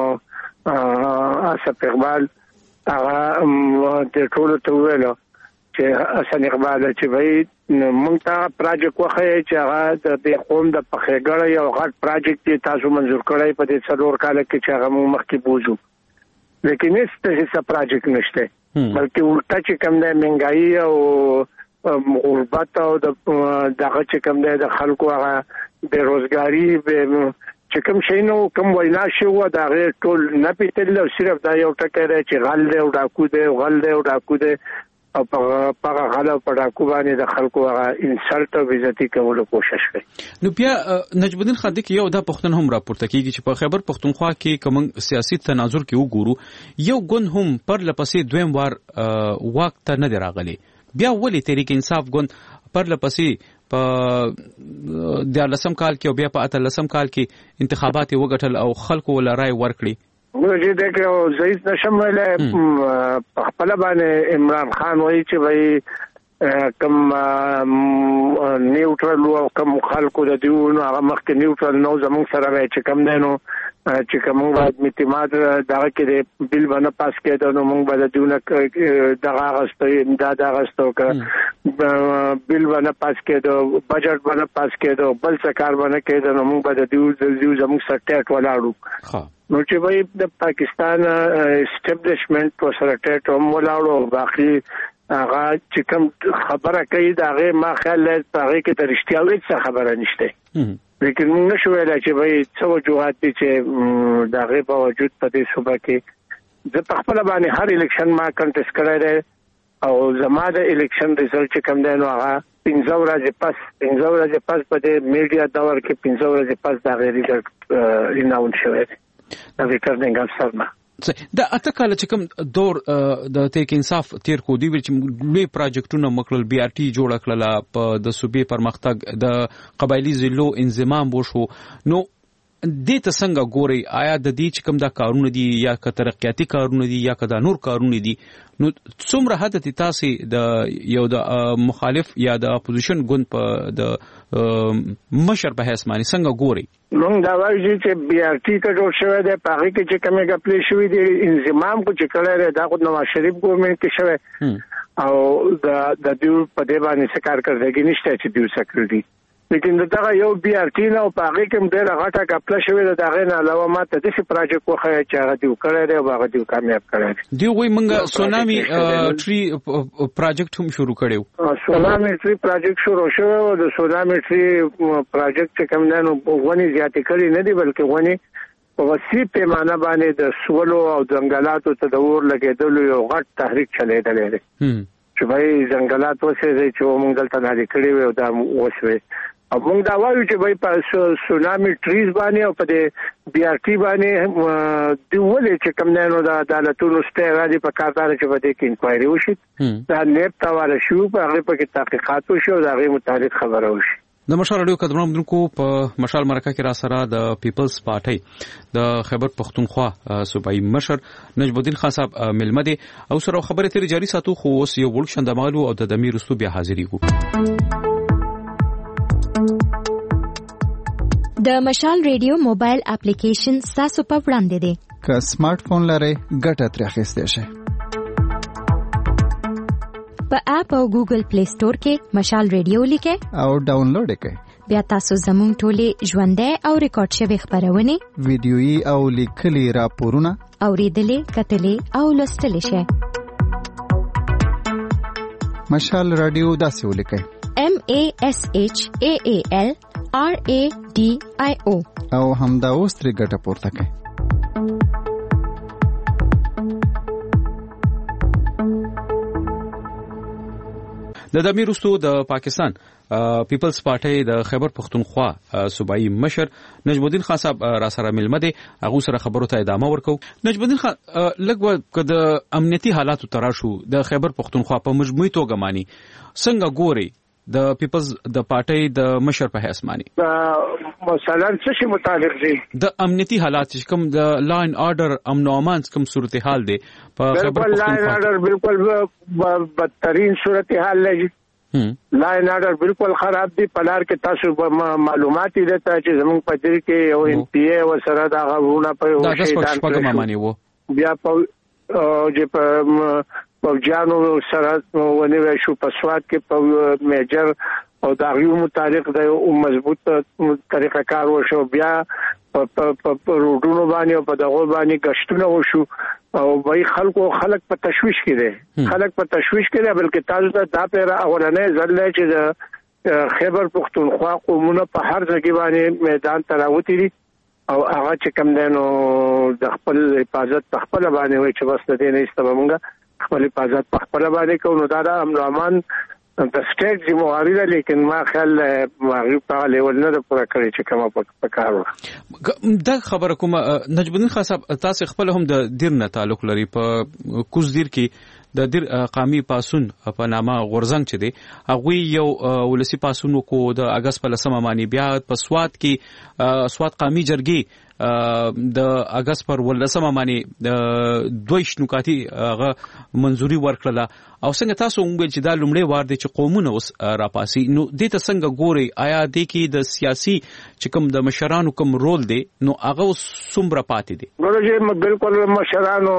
اسف اقبال هغه د ټولو ته ویلو چې حسن اقبال چې وای مونږ ته پروژه کوخه چې هغه د قوم د پخېګړې یو غټ پروژه تاسو منزور کړی په دې څلور کال کې چې هغه مونږ مخکې بوزو لیکن هیڅ څه پروژه نشته بلکې ورته چې کوم د منګایي او غربت او د دغه چې کوم د خلکو هغه بیروزګاری به چې کوم شي نو کوم وینا شو دا غیر ټول نه پیتل او صرف دا یو ټکی دی چې غل دی او ډاکو دی غل دی او ډاکو دی او په غل او ډاکو باندې د خلکو هغه انسلټ او بیزتی کولو کوشش کوي. نو بیا نجم الدین خادق یو دا پښتون هم راپورته کیږي چې په خیبر پښتونخوا کې کوم سیاسي تناظر کې وګورو یو ګوند هم پر لپسې دویم وار واک ته نه دی راغلی بیا ولې تحریک انصاف ګوند پر لپسې په د لسم کال کې او بیا په اته لسم کال کې انتخابات وګټل او خلکو ول رائے ورکړي. نو چې دغه زید نشم ویله په خپل باندې عمران خان وایي چې وایي کوم نیوټرل او کوم خلکو د دیونو هغه مخکې نیوټرل نو زموږ سره وایي چې کوم دینو چې کوم باید اعتماد دغه کې بل باندې پاس کېدو نو موږ به دیونه دغه غستې امداد غستو ک بل باندې پاس کېدو بجټ باندې پاس کېدو بل څه کار باندې کېدو نو موږ به دیو زموږ سټیټ ولاړو نو چې وایي د پاکستان اسټابلیشمنت او سرټیټ هم ولاړو باقي هغه چې کوم خبره کوي دا غي ما خیال لري هغه کې د رښتیاوي څه خبره نشته لیکن موږ نشو ویلای چې وایي څو وجوهات دي چې دا غي په وجود په دې صوبه کې د خپل باندې هر الیکشن ما کنټیسټ کړی دی او زما د الیکشن ریزلټ چې کوم دی نو هغه پنځه ورځې پس پنځه ورځې پس په دې میډیا دور کې پنځه ورځې پس دا غي ریزلټ ریناون شوی دی د ریټرنینګ افسر نه دا اته کال چې کوم دور د تحریک انصاف تیر کو دی چې لوی پروجیکټونه مکرل بي ار ټي جوړ کړل په د صوبې پرمختګ د قبایلی ضلعو انضمام وشو نو دې ته څنګه ګوري آیا د دې چې کوم دا کارونه دي یا که ترقیاتي کارونه دي یا که دا نور کارونه دي نو څومره حد ته تاسو د یو د مخالف یا د اپوزیشن ګوند په د مشر په حیث باندې څنګه ګوري نو دا وایي چې بي ار ټي ته جوړ شوی دی په هغه کې چې کومه غپلې شوې دي انضمام کو چې کړی دا خو نواز شریف ګورنمنت کې شوی او د د دیو په دې باندې څه کار کوي نشته چې دیو سکرټي لیکن دا یو بي ار ټي نه او په هغه کې ډېر غټه غپله شوې ده دا نه علاوه ما ته د څه پروژه کوخه چې هغه دیو کړی دی او هغه دیو کامیاب کړی دی دی وای مونږه سونامي ټری پروجیکټ هم شروع کړو سونامي ټری پروجیکټ شروع شو او د سونامي ټری پروجیکټ کوم نه نو ونی زیاتې کړی نه دی بلکې ونی په وسیع پیمانه باندې د سولو او ځنګلاتو تدور لګیدل یو غټ تحریک چلیدل دی چې وای ځنګلات وسه چې موږ دلته نه کړی و دا وسوي او موږ دا وایو چې وای په سونامي ټریز باندې او په دې بي ار ټي باندې دی ولې چې کوم نه نو د عدالتونو ستې راځي په کار دار چې په دې کې انکوایري وشي دا نیب تاواله شو په هغه په کې تحقیقات وشي او دا غي متعلق خبره وشي. د مشال رادیو قدرمن دونکو په مشال مرکه کې را سره د پیپلز پارټي د خیبر پښتونخوا صوبایي مشر نجم الدین خان صاحب ملمه دي او سره خبره تیر جاری ساتو خو اوس یو ورک شندمالو او د دمیر رستو بیا حاضرېږو. د مشال ریډیو موبایل اپلیکیشن تاسو په وړاندې دی که سمارټ فون لرئ ګټه ترې اخیستی شئ. په اپ او ګوګل پلی سٹور کې مشال ریډیو لیکه او ډاونلوډ کړئ. بیا تاسو زموږ ټولې ژوندۍ او ریکارډ شوی خبرونه ویډیويي او لیکلي راپورونه اوریدلې کتلې او لوستلې شئ. مشال رادیو داسې ولیکئ: M A S H A A L R A D I O او همدا اوس ترې ګټه پورته کړئ. د دمیر وروسته د پاکستان پیپلز پارټي د خیبر پختونخوا صوبایي مشر نجم الدین خان صاحب را سره ملمه دي. هغه سره خبرو ته ادامه ورکو. نجم الدین خان لږ کده امنیتي حالات تراشو د خیبر پختونخوا په مجموعي توګه مانی څنګه ګوري د پیپلز د پارټي د مشر په حیث مانی مثلا څه شي متعلق دي د امنیتي حالات کوم د لا ان آرډر امن او امان کوم صورتحال دي په خیبر پختونخوا؟ لا ان آرډر بالکل بدترین صورتحال لري. لا ان آرډر بالکل خراب دي. پلار کې تاسو معلومات دي چې زموږ په دې کې یو ان پی ای و سره دا غوونه په شیطان په معنی وو بیا په چې په پوجانو سره ونیو شو په سواد کې په میجر او دا یو متعلق د یو مضبوط طریقه کار وشو. بیا په روډونو باندې او په دغه باندې گشتونه وشو او وای خلکو خلک په تشويش کې دي خلک په تشويش کې دي بلکې تاسو ته دا پیرا اولنې ځل چې د خیبر پختونخوا قومونه په هر ځای باندې میدان ته راوتی دي او هغه چې کوم دینو د خپل حفاظت په خپل باندې وای چې بس د دې نه استبمږه خپل حفاظت په خپل باندې کوو. نو دا د امن او امان د سټیټ ذمہواری ده لیکن ما خیال ما په لیول نه پوره کړی چې کومه په کار و. دا خبره کوم نجم الدین خان صاحب تاسو خپل هم د دیر نه تعلق لري په کوز دیر کې د دیر قومي پاسون په نامه غورزنګ چې دی هغه یو ولسی پاسون کو د اگست په لسمه باندې بیا په سواد کې سواد قومي جرګي د اگست پر ولسمه باندې د دویش نکاتی هغه منځوري ورکړه او څنګه تاسو وګورئ چې دا لومړی وار دی چې قومونه اوس راپاسي نو د ته څنګه ګوري آیا د کې د سیاسي چې کوم د مشرانو کوم رول دی نو هغه څومره پاتې دی؟ ګورئ بالکل مشرانو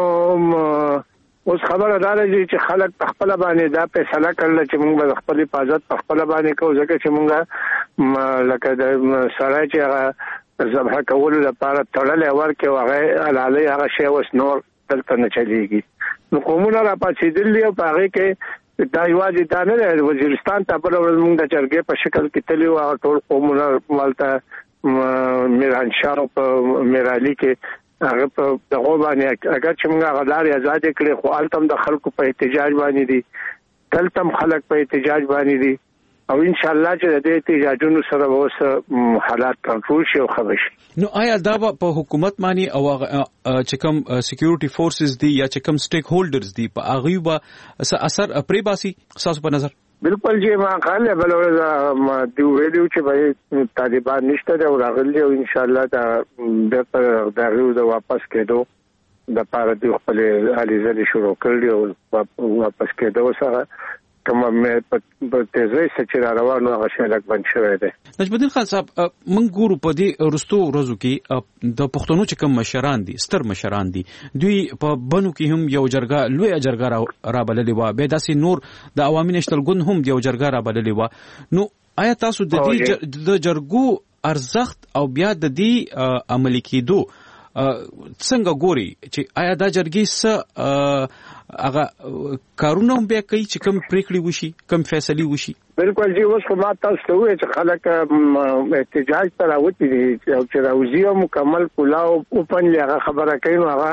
اوس خبره دا ده چې خلک په خپل باندې دا فیصله کړل چې موږ د خپل حفاظت په خپل باندې کوو ځکه چې موږ لکه د سړی چې هغه ذبح کول لپاره تړلې ورکه هغه علالي هغه شی وس نور دلته نه چلیږي. نو قومونه را پاتېدل او په هغه کې دا یوازې دا نه دی وزیرستان ته بل ورځ موږ د چرګې په شکل کې تللی او ټول قومونه مالته میرانشاه په میرالي کې هغه په دغه باندې اگر چې موږ غلار آزاد کړي خو التم د خلکو په احتجاج باندې دي تلتم خلک په احتجاج باندې دي او ان شاء الله چې د احتجاجونو سره اوس حالات کنټرول شي او خبر شي. نو آیا دا په حکومت باندې او چې کوم سکیورټي فورسز دي یا چې کوم سټیک هولډرز دي په هغه به اثر پرې باسي تاسو په نظر؟ بالکل چې ما خاله بل ورځ دی ویډیو چې به طالبان نشته دا راغلي او ان شاء الله دا د دغه د واپس کېدو د پاره دی خپل الیزل شروع کړی او واپس کېدو سره کوم مې په تیزه سچرا روانو هغه شلک بند شوی دی. نجم الدین خان صاحب من ګورو په دې رستو ورځو کې د پښتنو چې کوم مشران دي ستر مشران دي دوی په بنو کې هم یو جرګه لوی جرګه را بللې و به داسې نور د عوامي نشتل ګوند هم یو جرګه را بللې و. نو آیا تاسو د دې د جرګو ارزښت او بیا د دې عملي کېدو څنګه ګوري چې آیا دا جرګې څه هغه کارونه هم بیا کوي چې کوم پریکړې وشي کوم فیصله وشي؟ بالکل جی اوس ما تاسو ته وایي چې خلک احتجاج ته راوتی دي او چې راوځي او مکمل کلاو اوپن هغه خبره کوي نو هغه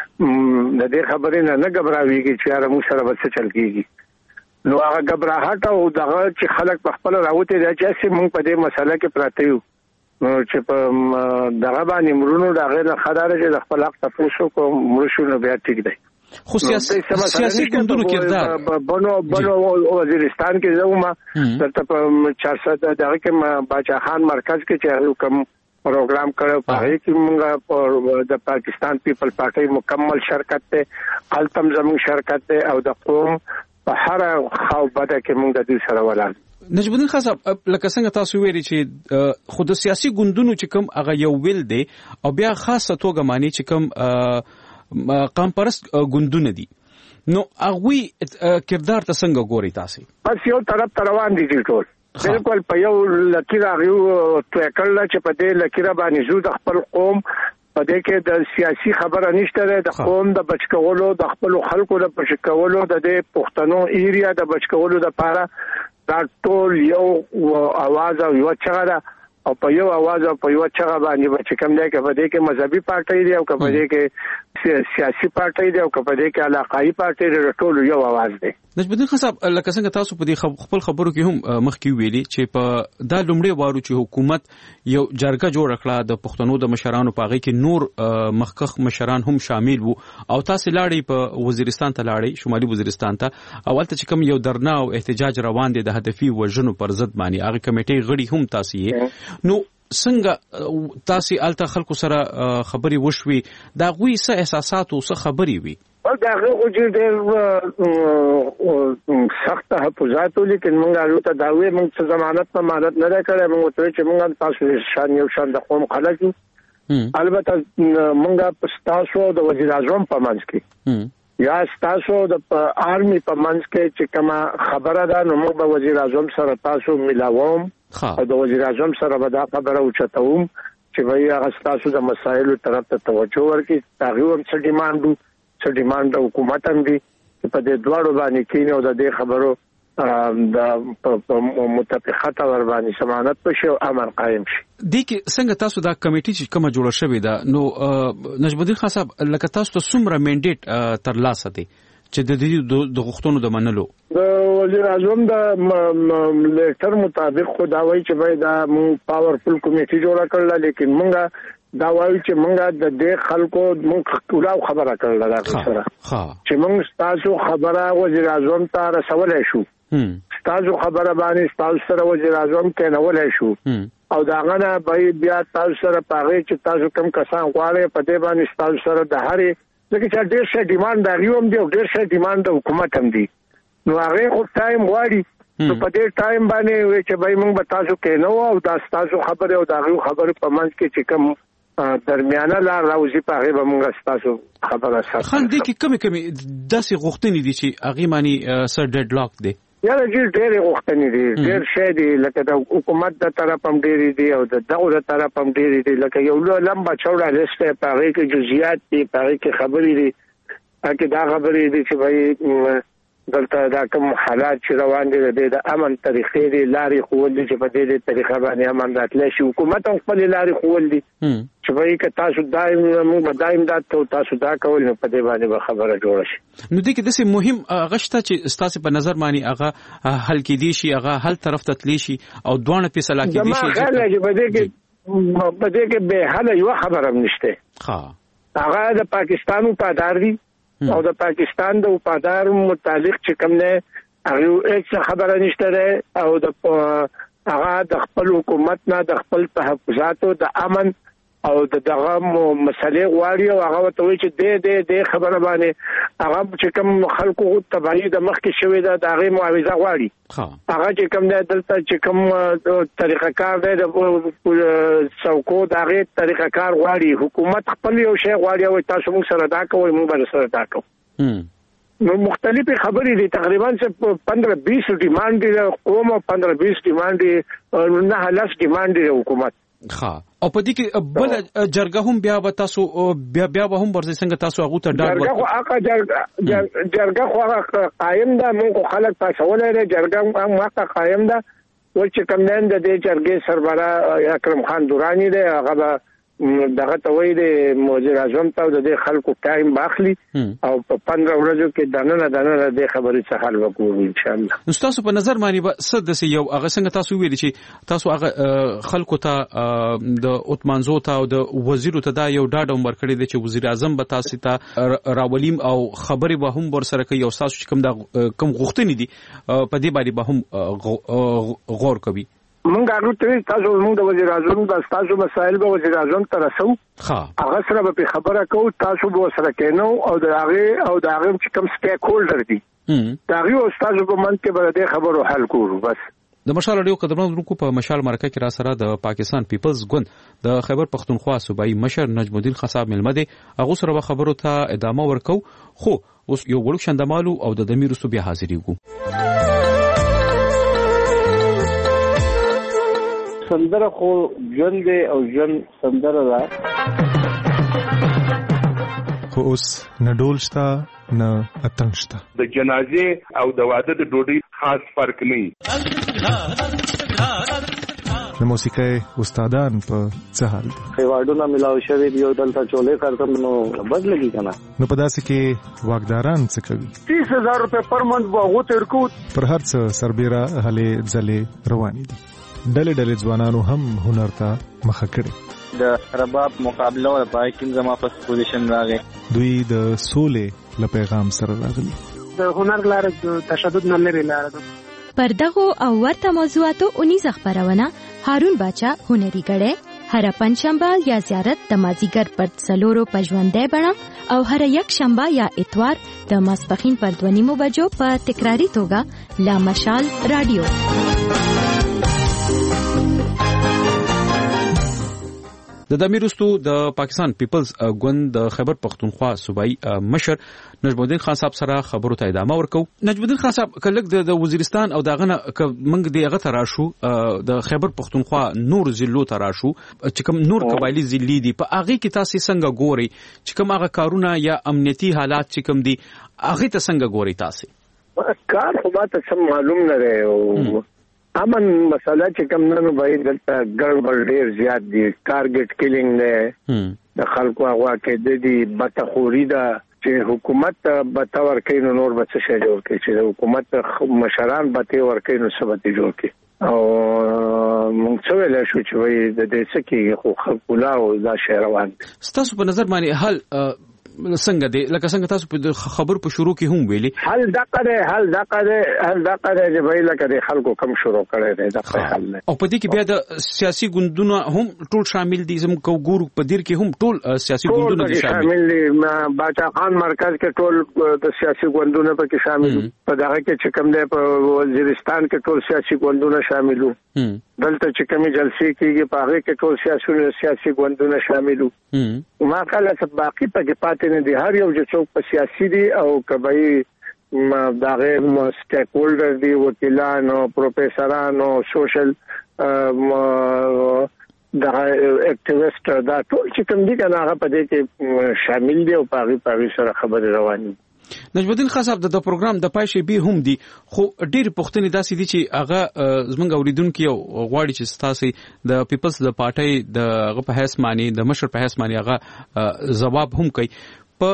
د دې خبرې نه نه غبراويږي چې هغه موږ سره وڅ چل کیږي نو هغه غبراهټ او دغه چې خلک په خپل راوتی دي چې موږ په دې مسله کې پراته یو نو چې په دغه باندې مرونو دغه نه خدای چې د خپل حق تاسو کوم مرشو بیا ټیک دی. خو سیاسي سیاسي ګوندونو کردار بنو بنو وزیرستان کې زموږه دلته په چارسد دغه کې باچا خان مرکز کې چې کوم پروګرام کړو په هغه کې موږ د پاکستان پیپل پارټي مکمل شرکت ته التم زموږ شرکت ته او د قوم په هر خاوبده کې موږ د دې سره ولاړ. نجم الدین خان صاحب لکه څنګه تاسو ویلي چې خود سیاسي ګوندونو چې کوم هغه یو ویل دي او بیا خاصه توګه معنی چې کوم قام پرست ګوندونه دي نو هغوی کردار ته څنګه ګوري تاسو؟ بس یو طرف ته روان دي ټول بالکل په یو لکیر هغه تو کړل چې په دې لکیر باندې زو د خپل قوم په دې کې د سیاسي خبره نشته د قوم د بچکولو د خپل خلکو د بچکولو د دې پښتنو ایریا د بچکولو د پاره دا ټول یو आवाज او یو چغه او په یو आवाज او په یو چغه باندې چې کوم دی کې په دې کې مذهبي پارټي دی او په دې کې سیاسي پارټي دی او په دې کې علاقائی پارټي دی ټول یو आवाज دی. نجم الدین خان صاحب لکه څنګه تاسو په دې خپل خبرو کې هم مخکې ویلي چې په دا لومړی وارو چې حکومت یو جرګه جوړ کړه د پښتنو د مشرانو په هغه کې نور مخکخ مشران هم شامل وو او تاسو لاړې په وزیرستان ته لاړې شمالي وزیرستان ته اولته چې کوم یو درنا او احتجاج روان دي د هدفي وژنو پر ضد باندې هغه کمیټې غړي هم تاسو یې نو څنګه تاسو الته خلکو سره خبري وشوي دا غوي څه احساسات او څه خبري وي؟ دا هغه چې ډېر سخت حفاظت لیکن موږ هغه ته دا وې موږ څه ضمانت په مانت نه کړې موږ ته چې موږ تاسو شان یو شان د قوم خلک یو البته موږ تاسو د وزیر اعظم په منځ کې یا تاسو د آرمي په منځ کې چې کومه خبره ده نو موږ به وزیر اعظم سره تاسو ملاوم او د وزیر اعظم سره به دا خبره اوچتوم چې وایي هغه تاسو د مسایلو طرف ته توجه ورکړي هغه هم څه ډیماند څه ډیماند حکومت هم دي چې په دې دواړو باندې کینې او د دې خبرو د متفقه ور باندې سمانت پشي او امر قائم شي. د کې څنګه تاسو دا کمیټه چې کومه جوړه شوې ده نو نجم الدین خان صاحب لکه تاسو ته څومره منډیټ تر لاسه دی چې د دې د غوښتنو د منلو؟ د وزیر اعظم د لیټر مطابق خو دا وایي چې باید دا مو پاورفل کمیټه جوړه کړل لیکن مونږه دا وایي چې مونږه د دې خلکو مونږ ټول خبره کړل دا سره چې مونږ تاسو خبره وزیر اعظم ته رسولای شو تاسو خبره باندې تاسو سره وزیر اعظم کې نولای شو او دا غنه به بیا تاسو سره پاره چې تاسو کوم کسان غواړي په دې باندې تاسو سره د هرې ځکه چې ډېر څه ډیماند دا یو هم دی او ډېر څه ډیماند د حکومت هم دی نو هغه خو ټایم غواړي نو په دې ټایم باندې وي چې به موږ به تاسو کې نو او دا تاسو خبره او دا خبره په منځ کې چې کوم درمیانه لار راوځي په هغه به موږ تاسو خبره سره خان دي کې کمی کمی داسې غوښتنې دي چې هغه معنی سر ډیډ لاک دی یا چې ډېر غوښتنې دي ډېر شې دي لکه د حکومت د طرف هم ډېر دي او د دولت طرف هم ډېر دي لکه یو لمبا چوڑا لیست په هغه کې جزئیات دي په هغه کې خبرې دي اګه دا خبرې دي چې وایي دلته دا کوم حالات چې روان دي د امن طریقې دي لارې خول دي چې په دې طریقه باندې امن راتلی شي حکومت هم خپل لارې خول دي چې وایي که تاسو دایم موږ دایم دا تاسو دا کول نو په دې باندې به خبره جوړه شي. نو دې کې داسې مهم غشته چې ستاسو په نظر باندې هغه حل کې دي شي هغه حل طرف ته تلی شي او دوه فیصله کې دي شي ما خیال چې په دې کې په دې کې به حل یو خبره هم نشته ها هغه د پاکستان په دار دي او د پاکستان د وفادار متعلق چې کوم نه هغه هیڅ خبره نشته ده او د هغه د خپل حکومت نه د خپل تحفظاتو د امن او د دغه مسلې غواړي او هغه ته وایي چې دې دې دې خبره باندې هغه چې کوم خلکو تبعی د مخ کې شوی ده د هغه معاوضه غواړي هغه چې کوم نه دلته چې کوم طریقه کار دی د څوکو د هغه طریقه کار غواړي حکومت خپل یو شی غواړي او تاسو موږ سره دا کوئ موږ به سره دا کوو نو مختلفې خبرې دي تقریبا څه پندرہ بیس ډیماند دي قوم پندرہ بیس ډیماند دي نه هلاس ډیماند دي حکومت ها او په دې کې بل جرګه هم بیا به تاسو بیا بیا به هم ورځي څنګه تاسو هغه ته ډاډ ورکړئ جرګه هغه جرګه جرګه خو هغه قائم ده موږ خلک تاسو ولې جرګه هم هغه قائم ده ورچ کوم نن د دې جرګې سربره اکرم خان دورانی دی هغه دغه ته وایي د وزیر اعظم ته د دې خلکو ټایم باخلي او په پندرہ ورځو کې دنه دنه د خبرې څخه حل وکړو ان شاء الله. نو تاسو په نظر باندې به څه د یو هغه څنګه تاسو ویلي چې تاسو هغه خلکو ته د اوتمانزو ته او د وزیر ته دا یو ډاډ عمر کړی دی چې وزیر اعظم به تاسو ته راولیم او خبرې به هم ور سره کوي او تاسو چې کوم د کوم غوښتنې دي په دې باندې به هم غور کوي. مونږ هغه ته تاسو مونږ د وزیر اعظم د تاسو مسایل به وزیر اعظم ته رسو ها هغه سره به خبره کوو تاسو به سره کینو او د هغه او د هغه چې کوم سټیک هولډر دي دا یو تاسو په من کې به د خبرو حل کوو بس. د مشال اړیو قدرمن ورکو په مشال مرکه کې را سره د پاکستان پیپلز ګوند د خیبر پختونخوا صوبایي مشر نجم الدین خان صاحب ملمه دي هغه سره خبرو ته ادامه ورکو خو اوس یو وړو شندمالو او د دمیر سو بیا حاضرېږو. سندره خو ژوند دی او ژوند سندره ده، خو اوس نه ډول شته نه اتڼ شته. د جنازې او د واده د ډوډۍ خاص فرق نه وي. د موسیقۍ استادان په څه حال دي؟ ایوارډونه ملاو شوي دي او دلته چولې کارتم نو بد لګي کنه. نو په داسې کې واکداران څه کوي؟ تیس هزار روپے پر منت به هغو ته ورکو. پر هر څه سربیره هلې ځلې روانې دي. ډلې ډلې ځوانانو هم هنر ته مخه کړې. د رباب مقابله او پای کې زما په پوزیشن راغی. دوی د سولې له پیغام سره راغلي. د هنر لاره د تشدد نه لري لاره ده. پر دغه او ورته موضوعاتو اونیزه خبرونه هارون باچا هنري غړې هر پنځشنبه یا زیارت د مازیګر پر څلورو پژوندې بڼه او هر یک شنبه یا اتوار د ماسپخین پر دوه نیمو بجو په تکراری توګه لا مشال رادیو. د دمیرستو د پاکستان پیپلز ګوند د خیبر پختونخوا صوبایي مشر نجم الدین خان صاحب سره خبرو ته ادامه ورکو. نجم الدین خان صاحب کلک د وزیرستان او دغه منګ دی هغه تراشو د خیبر پختونخوا نور ضلعو تراشو چې کوم نور قبایلی ضلع دي په هغه کې تاسو څنګه ګوري چې کوم هغه کارونه یا امنیتي حالات چې کوم دي هغه ته څنګه ګوري تاسو؟ کار خو به تاسو معلوم نه دی او امن مسله چې کوم نه وایي دلته ګړبړ ډیر زیات دي. ټارګټ کیلینګ دی د خلکو هغه کې د دې بتخوري ده چې حکومت بته ورکې نو نور بچ شي جوړ کې چې حکومت مشران بته ورکې نو څه بته جوړ کې او موږ څه ویل شو چې وایي د دې سکه خو خلکو لا او دا شهروان. ستاسو په نظر باندې حل څنګه دی لکه څنګه تاسو په خبر په شروع کې هم ویلي حل دغه دی حل دغه دی حل دغه دی چې ویل کړي خلکو کم شروع کړي دی دغه حل نه. او په دې کې بیا د سیاسي ګوندونو هم ټول شامل دي زموږ ګورو په دې کې هم ټول سیاسي ګوندونو دي شامل دي. باچا خان مرکز کې ټول د سیاسي ګوندونو په کې شامل دي. په دغه کې چې کوم دی په وزیرستان کې ټول سیاسي ګوندونه شامل دي. دلته چې کومې جلسې کېږي په هغه کې ټول سیاسي سیاسي ګوندونه شامل دي. ما کله څه باقي پکې پاتې نه دي. هر یو چې څوک په سیاسي دي او کبي دغه سټیک هولډر دي وکیلانو پروفیسورانو سوشل دغه اکټیویسټ دا ټول چې کوم دي کنه هغه په دې کې شامل دي او په هغه سره خبرې روانې. نجم الدین خان صاحب د پروګرام د پای شی به هم دي خو ډېر پښتني داسې دي چې هغه زمونږ اوریدونکو غواړي چې تاسو د پیپلز د پارټي د غو په حیث معنی د مشر په حیث معنی هغه جواب هم کوي. په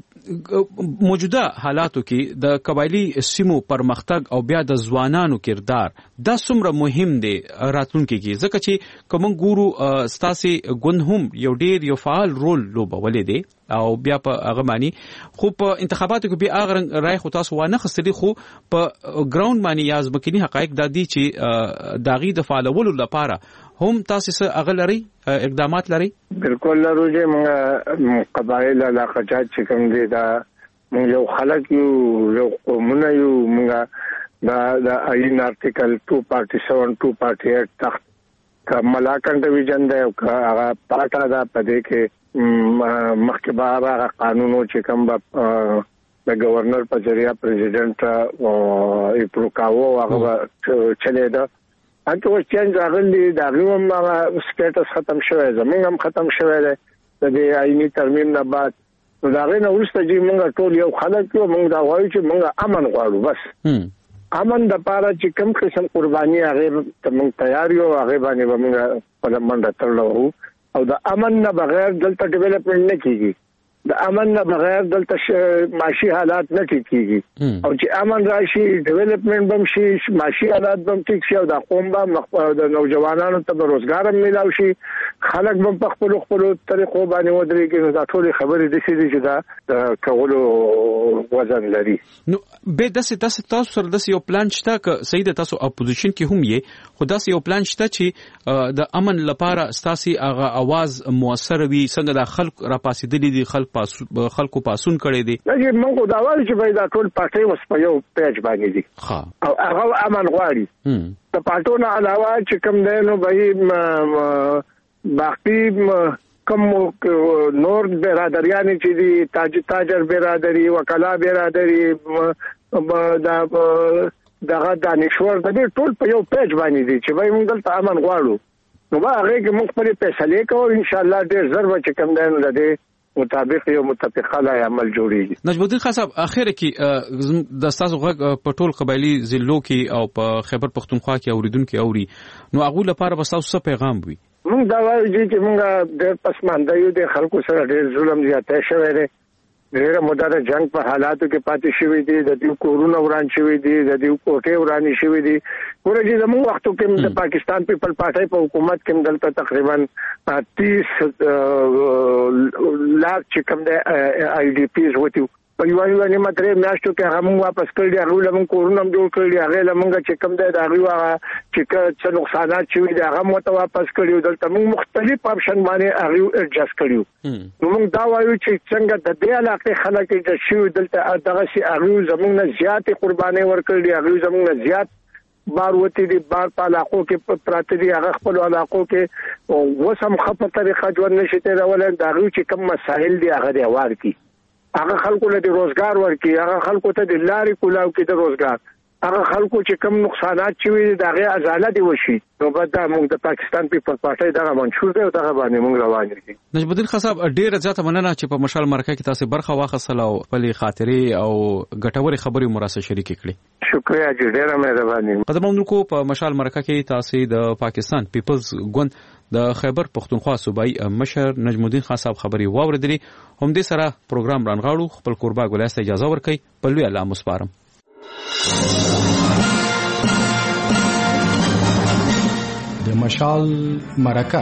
موجوده حالاتو کې د قبایلی سیمو پرمختګ او بیا د ځوانانو کردار دا څومره مهم دی راتلونکي کې ځکه چې کوم ګورو ستاسي ګوند هم یو ډیر یو فعال رول لوبولې دی او بیا په هغه معنی خو په انتخاباتو کې به هغه رای خو تاسو وانه خستلی خو په ګراوند معنی یاز بکینی حقایق د دې چې داغي د فعالولو لپاره هم تاسو سره اغلري اقدامات لري؟ بالکل لرو چې موږ قبایل علاقه چې کوم دي دا موږ یو خلک یو یو قومونه یو موږ دا د آئین آرټیکل two forty-seven two forty-eight تخت ملاکنډ ډیویژن دی او هغه پاټا دا پدې کې مخکې بهر قانونو چې کوم د گورنر په ذریعہ پریزیدنت اپروو کاوه هغه چلے دا انته اوس چینج راغلی دا هم سټیټس ختم شوی زمونږ هم ختم شوی دی د دې آئینی ترمیم نه بعد نو دا غوښنه ورسته چې موږ ټول یو خلک یو موږ دا وایو چې موږ امن غواړو بس امن د پاره چې کوم قسم قرباني هغه ته موږ تیار یو هغه باندې موږ په منډه تړلو او د امن نه بغیر دلته ډیولپمنٹ نه کیږي د امن نه بغیر دلته معاشي حالات نه کیږي او چې امن راشي ډیولپمنٹ بم شي معاشي حالات بم ټیک شي او د قوم به د نوجوانانو ته روزګار هم ملاوي شي خلک به په خپل خپل طریقو باندې ودرېږي نو دا ټول خبرې د سې دي چې دا کولو وزن لري. نو به داسې تاسو تاسو سره داسې یو پلان شته ک سید تاسو اپوزیشن کې هم یې خو داسې یو پلان شته چې د امن لپاره تاسو هغه आवाज موثر وي څنګه د خلک را پاسېدلې دي خلک خلکو پاسون کړي دي. لکه موږ دا وایو چې باید ټول پټي وس په یو پیج باندې دي او هغه امن غواړي د پټو نه علاوه چې کوم دی نو به باقي کوم نور برادریان چې دي تاج تاجر برادری وکلا برادری دا دغه دانشور د دې ټول په یو پیج باندې دي چې وای موږ دلته امن غواړو نو هغه کې موږ په فیصله کوو ان شاء الله ډېر ضرب چې کم دی نو د مطابق یو متفقه لا عمل جوړیږي. نجم الدین خان صاحب اخر کې د تاسو غږ په ټول قبایلی ضلعو کې او په خیبر پختونخوا کې اوریدونکو اوري نو هغه لپاره به تاسو څه پیغام وي؟ موږ دا وایو چې موږ ډېر پسمانده یو د خلکو سره ډېر ظلم زیاته شوی دی. ډېر موده د جنگ په حالاتو کې پاتې شوی دي د دې کورونه وران شوی دي د دې کوټه وران شوی دي. ورته زموږ وختو کې د پاکستان پیپل پارټي په حکومت کې دلته تقریبا تیس لاک چې کوم د آی ډی پیز وتی په یو یو نیمه درې میاشتو کې هغه موږ واپس کړی هغه لمون کورونه جوړ کړی هغه لمونږ چې کوم د هغه چې څه نقصانات شوی دي هغه مو ته واپس کړیو دلته موږ مختلف اپشن باندې هغه ایڈجسټ کړیو. نو موږ دا وایو چې څنګه د دې علاقې خلک چې شوی دلته دغه شي هغه زموږ نه زیات قرباني ورکړي هغه زموږ نه زیات بار وتی دي بار په علاقو کې پراته دي هغه خپل علاقو کې وسم خپه طریقه ژوند نشته راولل دا چې کوم مسائل دي هغه دی وار کی هغه خلکو له روزګار ورکی هغه خلکو ته د لارې کولاو کې د روزګار هغه خلکو چې کم نقصانات چوي دغه ازاله دی وشي نو بعد موږ د پاکستان پیپل پارټي دغه منشور دی او دغه باندې موږ روان یو. نجم الدین خان صاحب ډیره زیاته مننه چې په مشال مرکه کې تاسو برخه واخیستل او خپل خاطرې او ګټوري خبرې مراسه شریک کړې. شکریا جی ډیره مهرباني. قدمونکو په مشال مرکه کې تاسو د پاکستان پیپلز ګوند د خیبر پختونخوا صوبایي مشر نجم الدین خان صاحب خبري واوریدلې. هم دې سره پروګرام رانغاړو خپل قربا ګلاسته اجازه ورکړي په لوی الله مسپارم. د مشال مرکه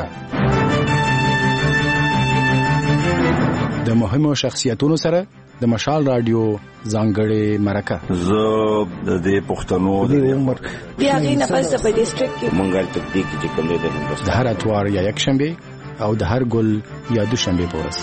د مهمو شخصیتونو سره د مشال رادیو ځانګړې مرکه زه د دې پښتنو د عمر بیا غي نه پس په ډیسټریکټ کې مونږه تکتیک چې کوم دی د هر اتوار یا یک شنبه او د هر ګل یا دوشنبه پورس.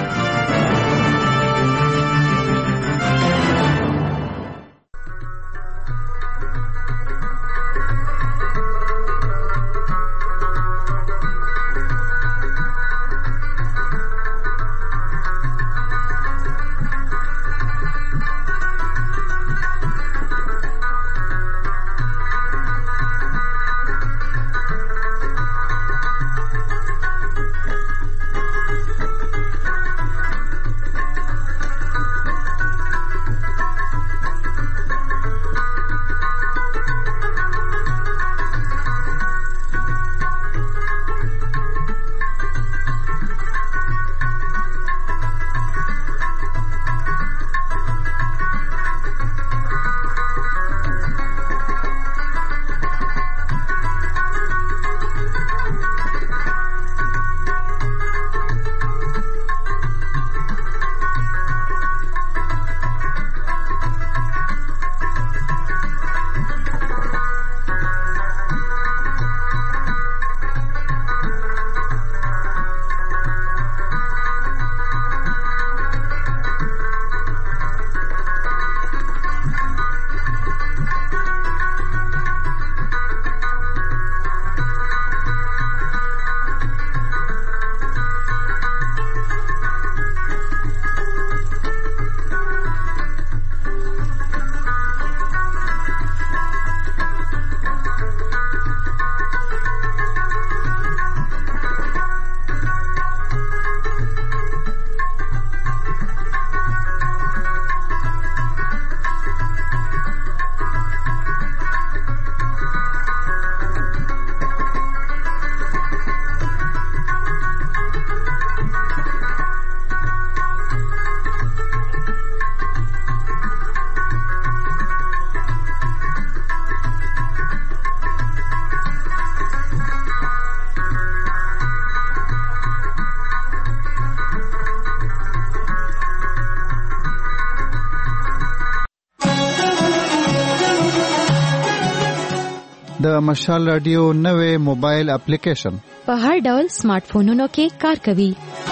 د مشال رادیو نوې موبایل اپلیکیشن په هر ډول سمارټ فونونو کې کار کوي.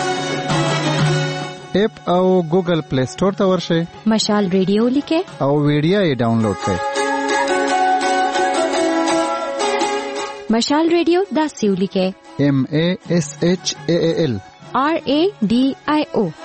اپ او ګوګل پلی سٹور ته ورشئ. مشال ریډیو لیکه او ویډیو یې ډاونلوډ کړئ. مشال ریډیو دا سیو لیکه M A S H A A L R A D I O